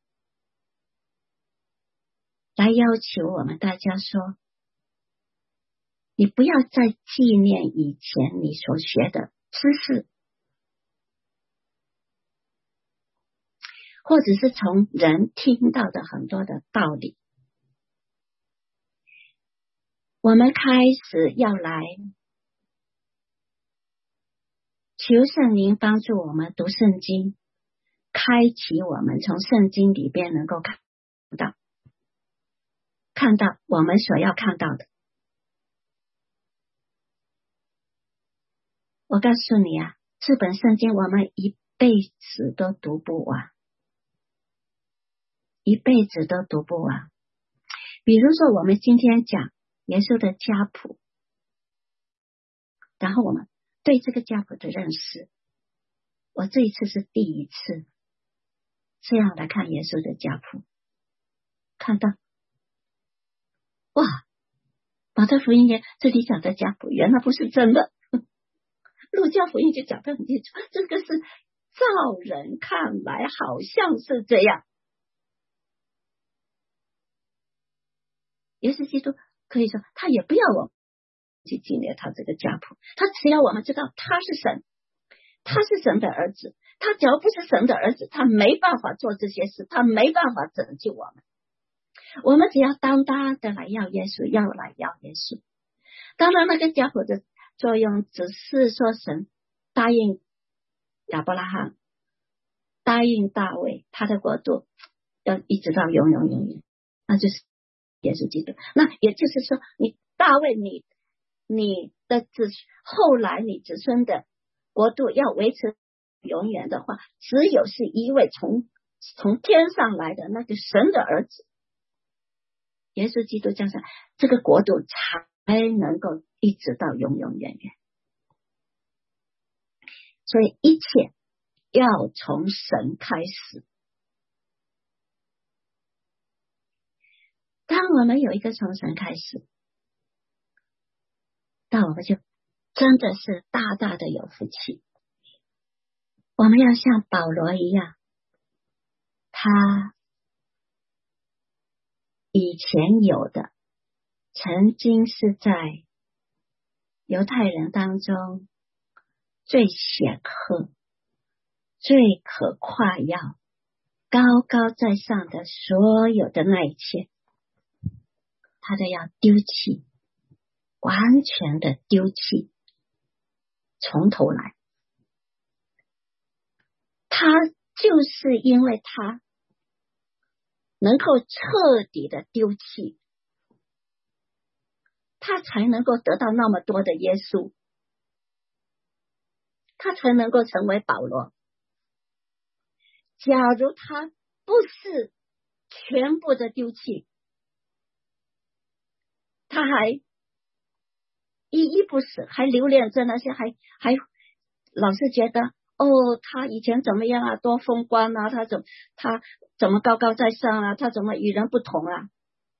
来要求我们大家说，你不要再纪念以前你所学的知识，或者是从人听到的很多的道理。我们开始要来求圣灵帮助我们读圣经，开启我们从圣经里边能够看到看到我们所要看到的。我告诉你啊，这本圣经我们一辈子都读不完，一辈子都读不完。比如说我们今天讲耶稣的家谱，然后我们对这个家谱的认识，我这一次是第一次这样来看耶稣的家谱，看到哇，马太福音也这里讲的家谱原来不是真的，路加福音就讲得很清楚，这个是照人看来好像是这样。耶稣基督可以说他也不要我们去经历他这个家谱，他只要我们知道他是神，他是神的儿子，他只要不是神的儿子，他没办法做这些事，他没办法拯救我们。我们只要单单的来要耶稣，要来要耶稣。当然那个家谱的作用只是说神答应亚伯拉罕，答应大卫，他的国度要一直到永永永远，那就是耶稣基督。那也就是说你大卫你你的子后来你子孙的国度要维持永远的话，只有是一位从从天上来的那个神的儿子耶稣基督降下，这个国度才能够一直到永永远远。所以一切要从神开始。当我们有一个从神开始，那我们就真的是大大的有福气。我们要像保罗一样，他以前有的曾经是在犹太人当中最显赫、最可夸耀、高高在上的所有的那一切，他都要丢弃，完全的丢弃，从头来。他就是因为他能够彻底的丢弃，他才能够得到那么多的耶稣，他才能够成为保罗。假如他不是全部的丢弃，他还依依不舍，还留恋着那些，还还老是觉得哦，他以前怎么样啊，多风光啊，他怎他怎么高高在上啊，他怎么与人不同啊，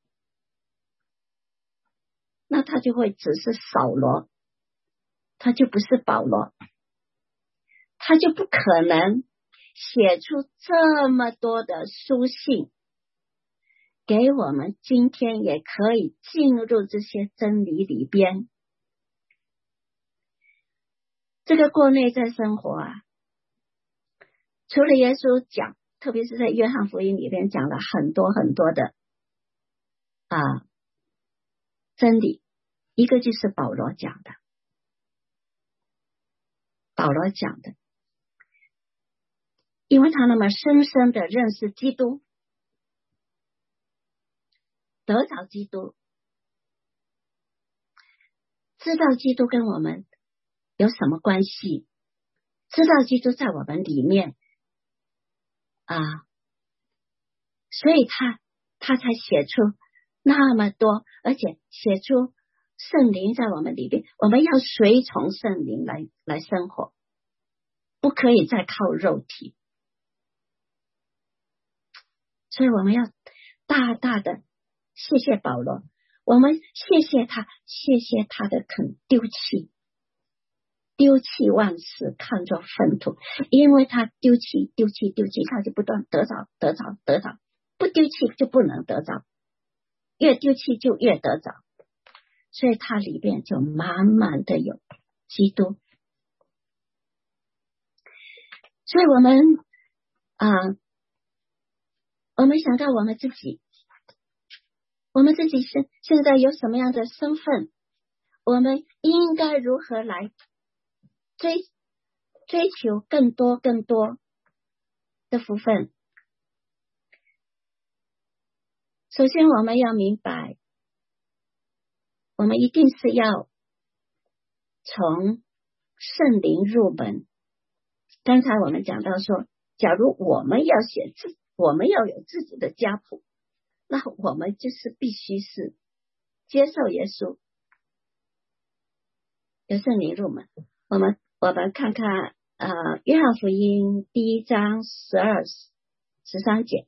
那他就会只是扫罗，他就不是保罗，他就不可能写出这么多的书信给我们，今天也可以进入这些真理里边。这个过内在生活啊，除了耶稣讲，特别是在约翰福音里边讲了很多很多的啊真理，一个就是保罗讲的，保罗讲的，因为他那么深深的认识基督，得着基督，知道基督跟我们有什么关系，知道基督在我们里面啊，所以他他才写出那么多，而且写出圣灵在我们里边，我们要随从圣灵来来生活，不可以再靠肉体。所以我们要大大的谢谢保罗， 我们谢谢他，谢谢他的肯丢弃，丢弃万事，看作粪土，因为他丢弃丢弃丢弃，他就不断得着得着得着，不丢弃就不能得着，越丢弃就越得着，所以它里边就满满的有基督。所以我们啊、呃，我们想到我们自己，我们自己是现在有什么样的身份，我们应该如何来追追求更多更多的福分。首先我们要明白，我们一定是要从圣灵入门。刚才我们讲到说，假如我们要写自我们要有自己的家谱，那我们就是必须是接受耶稣，有圣灵入门。我们我们看看呃约翰福音第一章十二十三节，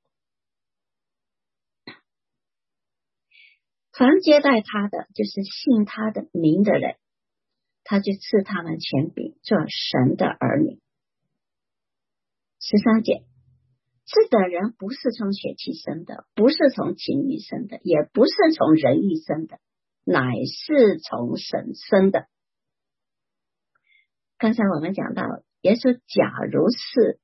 凡接待他的，就是信他的名的人，他就赐他们权柄做神的儿女。十三节，是的人不是从血气生的，不是从情欲生的，也不是从人意生的，乃是从神生的。刚才我们讲到，耶稣假如是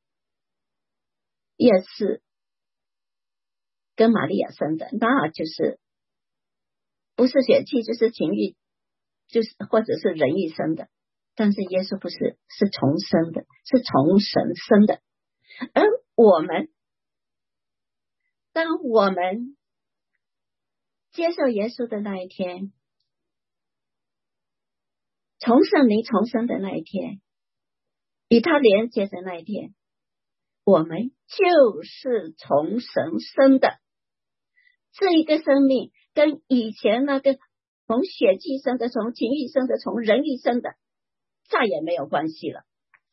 也是跟玛利亚生的，那就是不是血气就是情欲，就是或者是人意生的，但是耶稣不是，是重生的，是从神生的。而我们当我们接受耶稣的那一天，从圣灵重生的那一天，与他连接的那一天，我们就是从神生的。这一个生命跟以前那个从血气生的，从情欲生的，从人意生的再也没有关系了。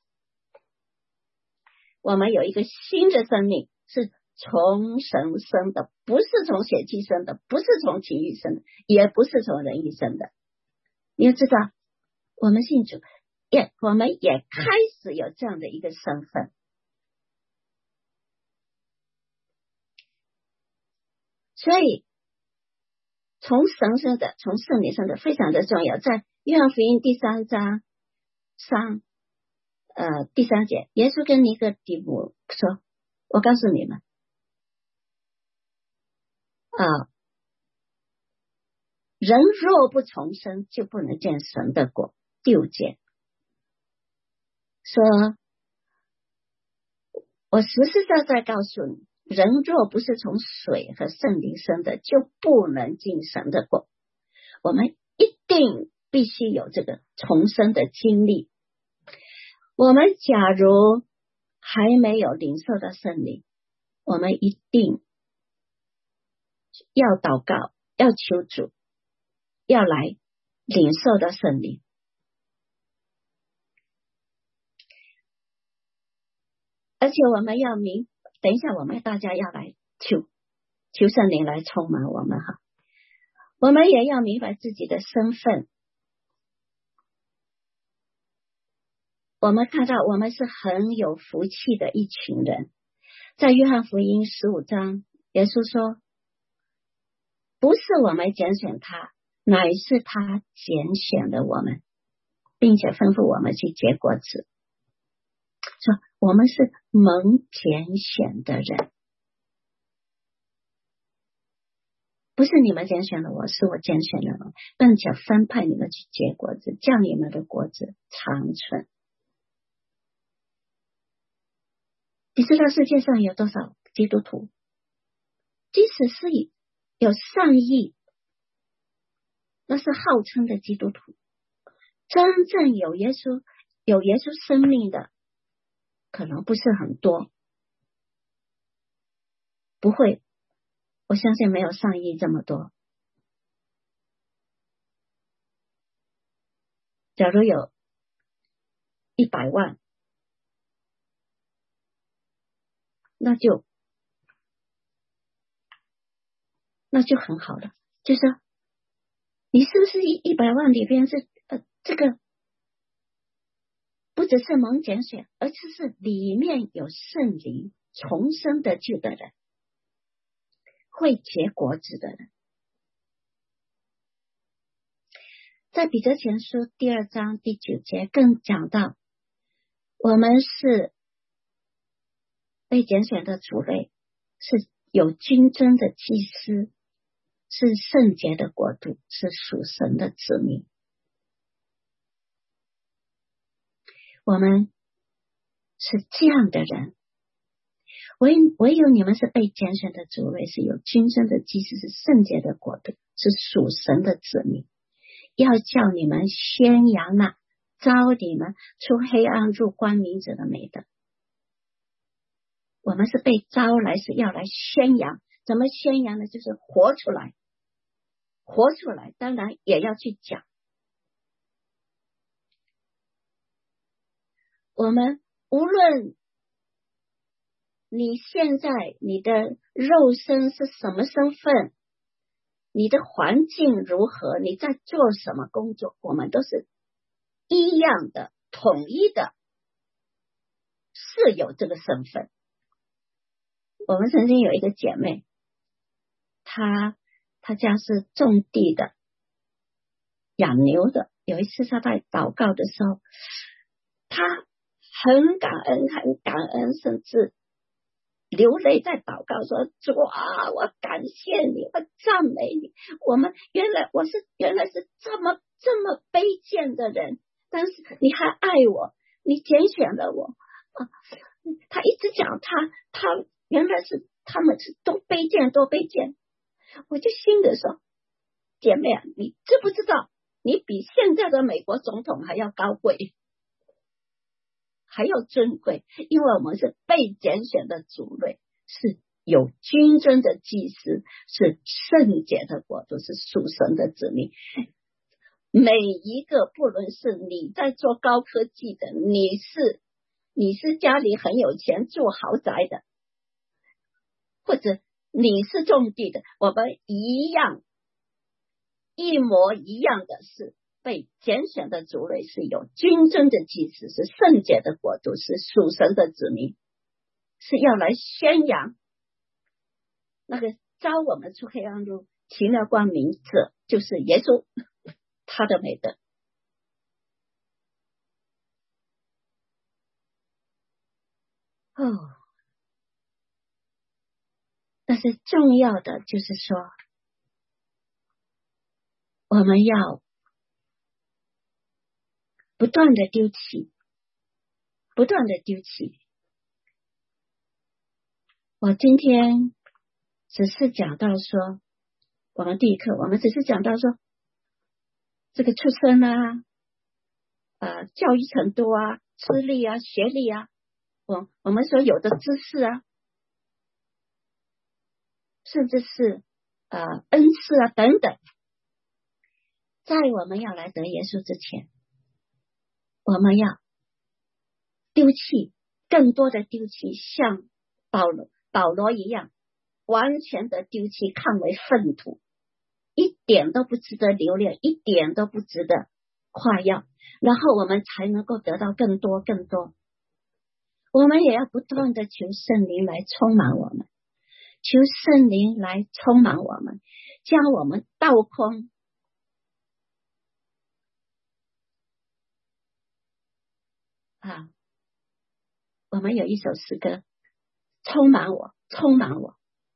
我们有一个新的生命，是从神生的，不是从血气生的，不是从情欲生的，也不是从人意生的。你要知道，我们信主也我们也开始有这样的一个身份。所以从神生的，从圣灵生的非常的重要。在约翰福音第三章三呃第三节，耶稣跟尼哥底母说，我告诉你们啊、呃，人若不重生，就不能见神的国。第五节说，我实实在在告诉你，人若不是从水和圣灵生的，就不能进神的国。我们一定必须有这个重生的经历。我们假如还没有领受到圣灵，我们一定要祷告，要求主，要来领受到圣灵。而且我们要明，等一下我们大家要来求求圣灵来充满我们哈。我们也要明白自己的身份。我们看到我们是很有福气的一群人。在约翰福音十五章，耶稣说，不是我们拣选他，乃是他拣选了我们，并且吩咐我们去结果子。说我们是蒙拣选的人，不是你们拣选了我，是我拣选了我，并且分派你们去结果子，叫你们的果子长存。你知道世界上有多少基督徒？即使是有上亿，那是号称的基督徒，真正有耶稣有耶稣生命的可能不是很多，不会，我相信没有上亿这么多。假如有一百万，那就那就很好了。 就说你是不是一一百万里边是呃这个不只是蒙拣选，而且是里面有圣灵重生的救的人，会结果子的人。在彼得前书第二章第九节更讲到，我们是被拣选的族类，是有君尊的祭司，是圣洁的国度，是属神的子民。我们是这样的人，唯唯有你们是被拣选的族类，是有君尊的祭司，是圣洁的国度，是属神的子民。要叫你们宣扬那招你们出黑暗入光明者的美德。我们是被招来，是要来宣扬。怎么宣扬呢？就是活出来，活出来，当然也要去讲。我们无论你现在你的肉身是什么身份，你的环境如何，你在做什么工作，我们都是一样的，统一的，是有这个身份。我们曾经有一个姐妹，她她家是种地的，养牛的。有一次她在祷告的时候，她很感恩，很感恩，甚至流泪在祷告说，主啊，我感谢你，我赞美你。我们原来我是原来是这么这么卑贱的人，但是你还爱我，你拣选了我啊。他一直讲他他原来是他们是多卑贱多卑贱。我就心里说，姐妹啊，你知不知道你比现在的美国总统还要高贵，还要尊贵，因为我们是被拣选的族类，是有君尊的祭司，是圣洁的国度，是属神的子民。每一个，不论是你在做高科技的，你是你是家里很有钱住豪宅的，或者你是种地的，我们一样一模一样的是被拣选的族类，是有君尊的祭司，是圣洁的国度，是属神的子民，是要来宣扬那个招我们出黑暗入奇妙光明者，就是耶稣他的美德。哦，但是重要的就是说，我们要不断的丢弃，不断的丢弃。我今天只是讲到说，我们第一课，我们只是讲到说，这个出身啊，呃，教育程度啊，资历啊，学历啊，我我们所有的知识啊，甚至是呃恩赐啊等等，在我们要来得耶稣之前，我们要丢弃，更多的丢弃，像保罗保罗一样，完全的丢弃，看为粪土，一点都不值得留恋，一点都不值得夸耀，然后我们才能够得到更多更多。我们也要不断的求圣灵来充满我们，求圣灵来充满我们，将我们倒空。啊，我们有一首诗歌，充满我，充满我，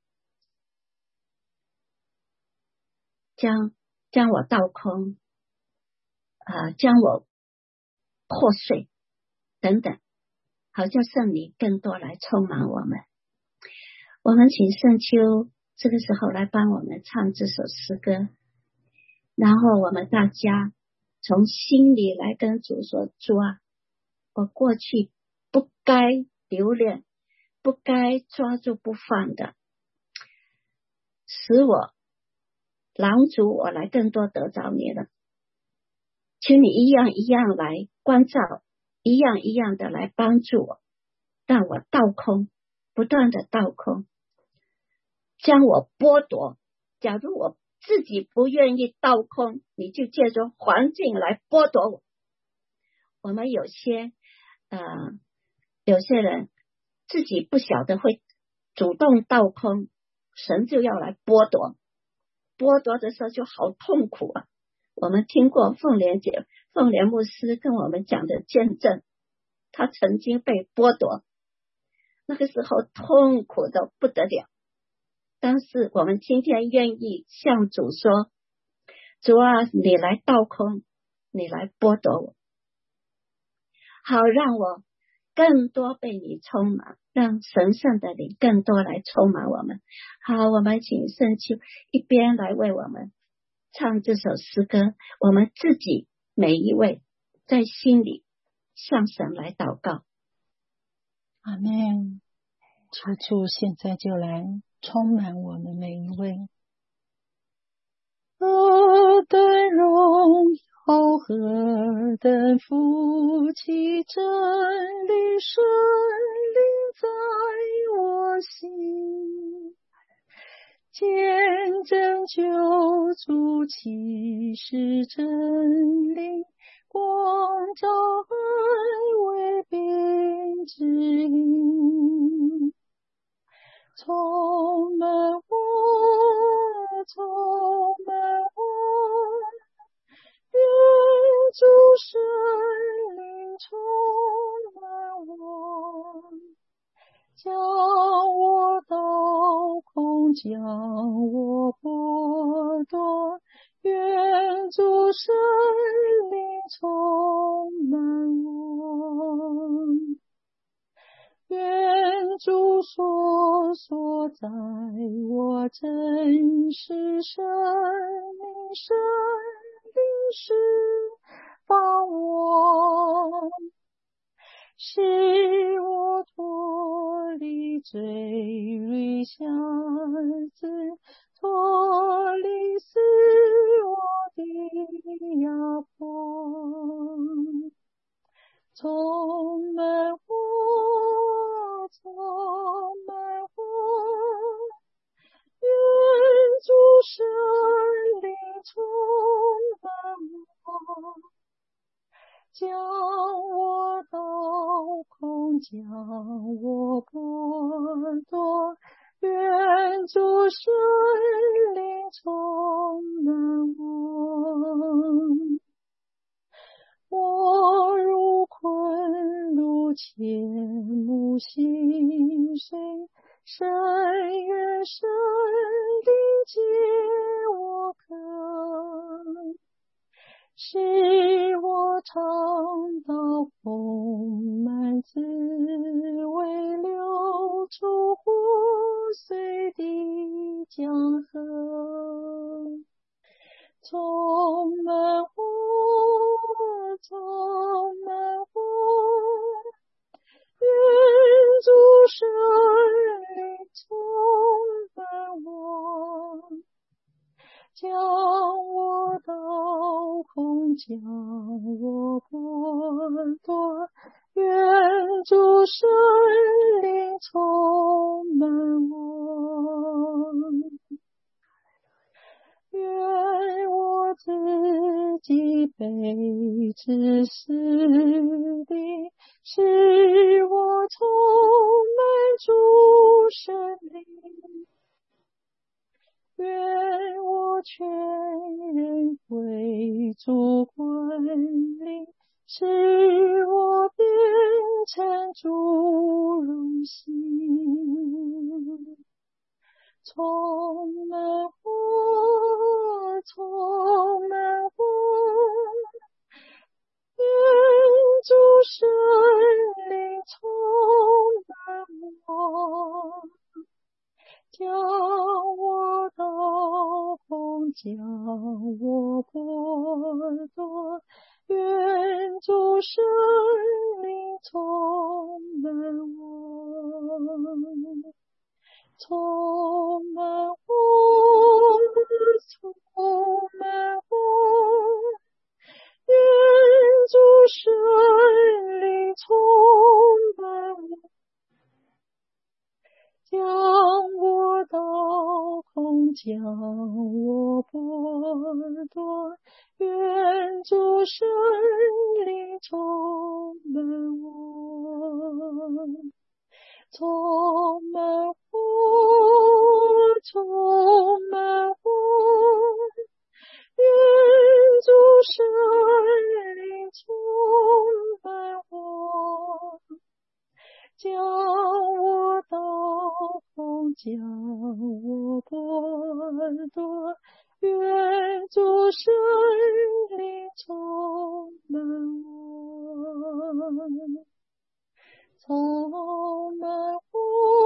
将将我倒空，啊，将我破碎等等，好叫圣灵更多来充满我们。我们请圣秋这个时候来帮我们唱这首诗歌，然后我们大家从心里来跟主说，主啊，我过去不该留恋，不该抓住不放的，使我拦阻我来更多得着你了。请你一样一样来关照，一样一样的来帮助我，让我倒空，不断的倒空，将我剥夺。假如我自己不愿意倒空，你就借着环境来剥夺我。我们有些呃，有些人自己不晓得会主动倒空，神就要来剥夺，剥夺的时候就好痛苦啊。我们听过凤莲姐、凤莲牧师跟我们讲的见证，他曾经被剥夺，那个时候痛苦的不得了。但是我们今天愿意向主说，主啊，你来倒空，你来剥夺我，好让我更多被你充满，让神圣的灵更多来充满我们。好，我们请圣秋一边来为我们唱这首诗歌，我们自己每一位在心里向神来祷告。 阿们。求主现在就来充满我们每一位。何等荣耀，何等福气，真理神灵在我心，见证救主启示真理，光照恩为并指引，充满我，充满我，愿主圣灵充满我，将我倒空，将我剥夺，愿主圣灵充满我，愿主所所在我真实生命，生命释放我，使我脱离罪律辖制，脱离死我的压迫，充满我，充满我，愿主圣灵充满我，将我倒空，将我剥夺，愿主圣灵充满我。我如困如潜木心水，深渊深灵解我渴，使我尝到丰满滋味，流出活水的江河，充满我，充满我，愿主圣灵充满我，将我倒空，将我剥夺，愿主圣灵充满我，愿我自己被指示的，使我充满主圣灵，愿我全人归主管理，使我变成主荣心，充满我，充满我，愿主圣灵充满我，将我倒空，将我剥夺，愿主圣灵充满我，充满我，充满我，愿主圣灵充满我，将我倒空， 将我剥夺，愿主圣灵充满我，充满我，充满我，愿主圣灵充满我，将我倒空，将我剥夺，愿主圣灵充满我，充满我，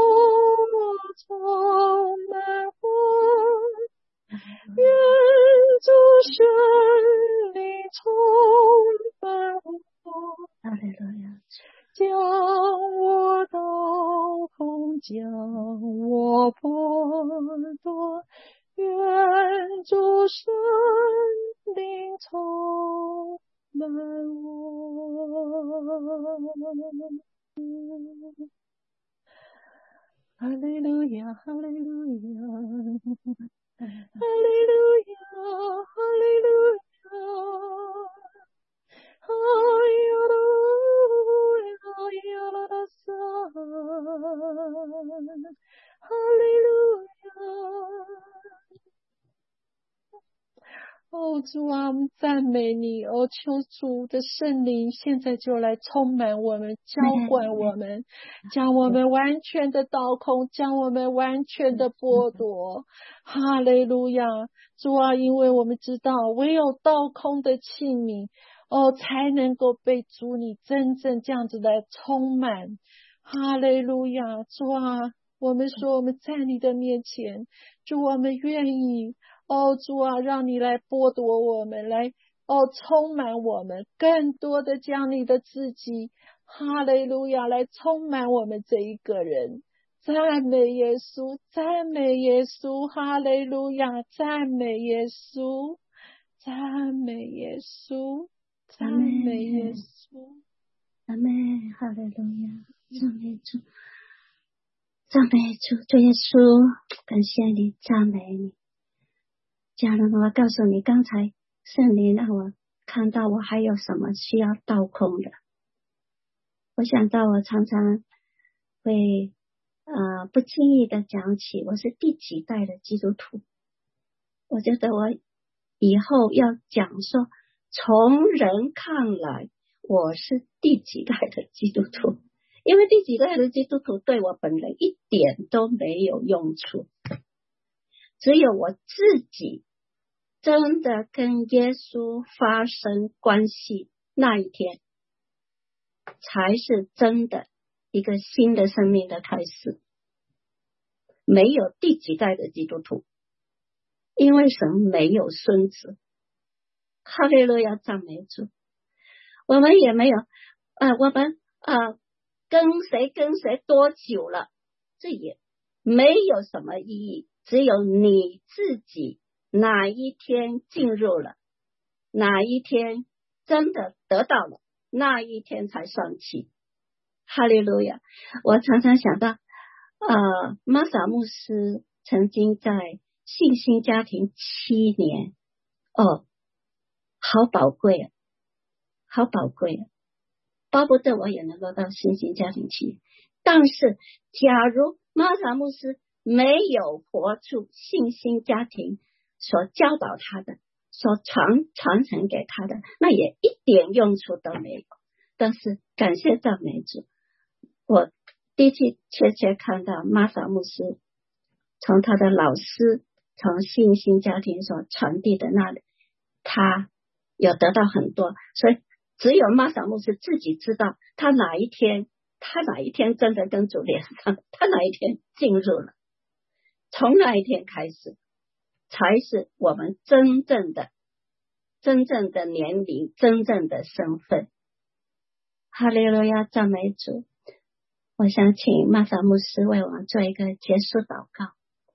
充满我，愿主圣灵充满我， 哈利路亚， 将我倒空，将我剥夺，愿主圣灵充满我。哈利路亚，哈利路亚，哈利路亚，哈利路亚，哈呀路亚啦啦撒，哈利路亚。哦，主啊，我们赞美你哦！求主的圣灵现在就来充满我们，浇灌我们，将我们完全的倒空，将我们完全的剥夺。哈利路亚！主啊，因为我们知道，唯有倒空的器皿，哦，才能够被主你真正这样子来充满。哈利路亚！主啊，我们说我们在你的面前，主，我们愿意。哦，主啊，让你来剥夺我们，来哦充满我们，更多的将你的自己，哈利路亚，来充满我们这一个人。赞美耶稣，赞美耶稣，哈利路亚，赞美耶稣，赞美耶稣，赞美耶稣， 阿们，哈利路亚，赞美主，赞美主，主耶稣，感谢你，赞美你。家人，我告诉你，刚才圣灵让我看到我还有什么需要倒空的。我想到我常常会呃不经意的讲起我是第几代的基督徒。我觉得我以后要讲说，从人看来我是第几代的基督徒，因为第几代的基督徒对我本人一点都没有用处，只有我自己真的跟耶稣发生关系那一天，才是真的一个新的生命的开始。没有第几代的基督徒，因为神没有孙子。哈利路亚，赞美主。我们也没有呃我们呃跟谁跟谁多久了，这也没有什么意义，只有你自己哪一天进入了，哪一天真的得到了，那一天才算起。哈利路亚！我常常想到呃，玛撒牧师曾经在信心家庭七年，哦，好宝贵啊，好宝贵啊！巴不得我也能够到信心家庭七年。但是假如玛撒牧师没有活出信心家庭所教导他的，所传传承给他的，那也一点用处都没有。但是感谢赞美主，我的确确看到玛撒牧师从他的老师从信心家庭所传递的那里，他有得到很多，所以只有玛撒牧师自己知道他哪一天他哪一天真的跟主连上，他哪一天进入了，从那一天开始才是我们真正的真正的年龄，真正的身份。哈利路亚，赞美主。我想请玛撒牧师为我们做一个结束祷告。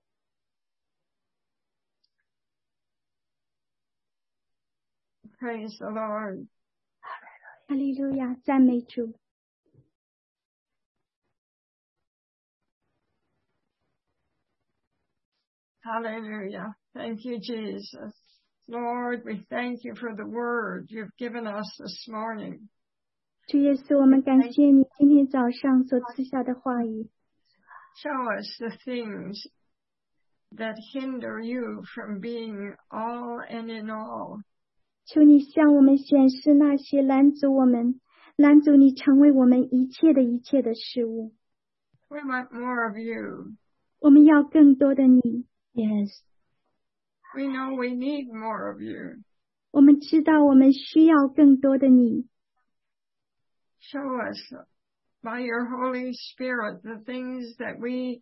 Praise the Lord， 哈利路亚，赞美主。 Hallelujah. Thank you, Jesus. Lord, we thank you for the word you've given us this morning. 主耶稣，我们感谢你今天早上所赐下的话语。 Show us the things that hinder you from being all and in all. 求你向我们显示那些拦阻我们、拦阻你成为我们一切的一切的事物。 We want more of you. 我们要更多的你。 Yes. We know we need more of you. 我们知道我们需要更多的你。 Show us by your Holy Spirit the things that we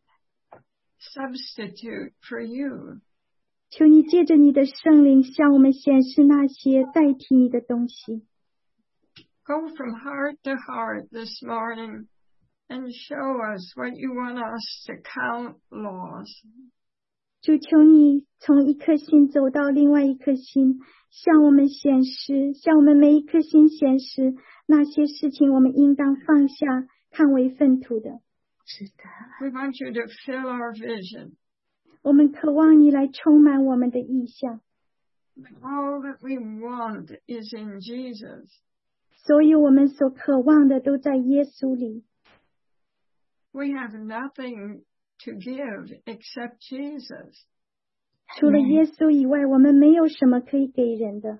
substitute for you. 求你借着你的圣灵向我们显示那些代替你的东西。 Go from heart to heart this morning and show us what you want us to count lost. 主，求你从一颗心走到另外一颗心，向我们显示，向我们每一颗心显示那些事情我们应当放下，看为粪土的。 是的。 We want you to fill our vision. 我们渴望你来充满我们的意象。 All that we want is in Jesus. 所有我们所渴望的都在耶稣里。 We have nothing to give except Jesus. 除了耶稣以外，我们没有什么可以给人的。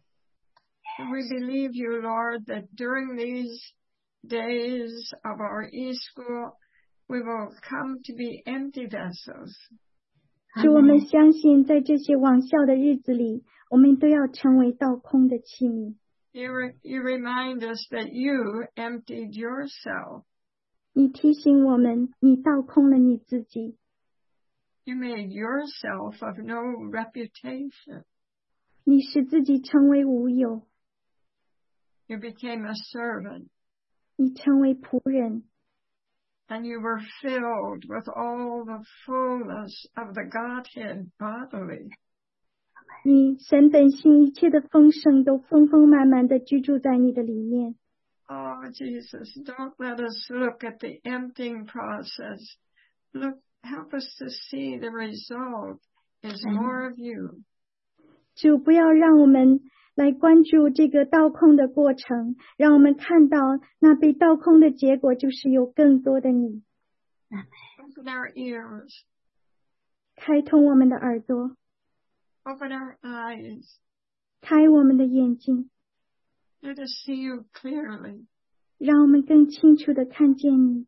We believe you, Lord, that during these days of our e-school, we will come to be empty vessels. 主，我们相信在这些往校的日子里，我们都要成为倒空的器皿。 You, re- you remind us that you emptied yourself. 你提醒我们，你倒空了你自己。 You made yourself of no reputation. 你使自己成为无有。 You became a servant. 你成为仆人。 And you were filled with all the fullness of the Godhead bodily. 你神本性一切的丰盛都丰丰满满的居住在你的里面。 Oh, Jesus, don't let us look at the emptying process. Look, help us to see the result is more of you. 主，不要让我们来关注这个倒空的过程，让我们看到那被倒空的结果就是有更多的你。 Open our ears. 开通我们的耳朵。 Open our eyes. 开我们的眼睛。 Let us see you clearly. 让我们更清楚地看见你。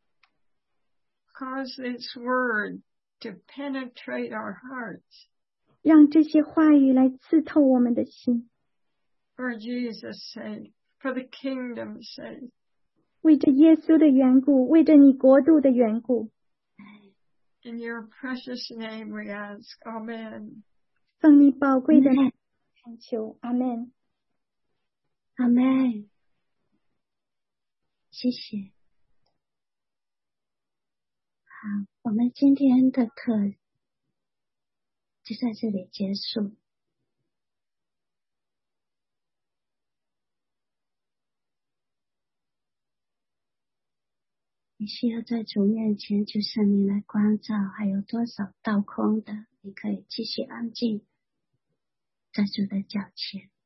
Cause this word to penetrate our hearts. 让这些话语来刺透我们的心。 For Jesus' sake, for the kingdom's sake. 为着耶稣的缘故，为着你国度的缘故。 In your precious name we ask. Amen. 奉你宝贵的名恳求，阿们。 阿们。谢谢。好，我们今天的课就在这里结束。你需要在主面前求圣灵来光照，还有多少倒空的，你可以继续安静在主的脚前。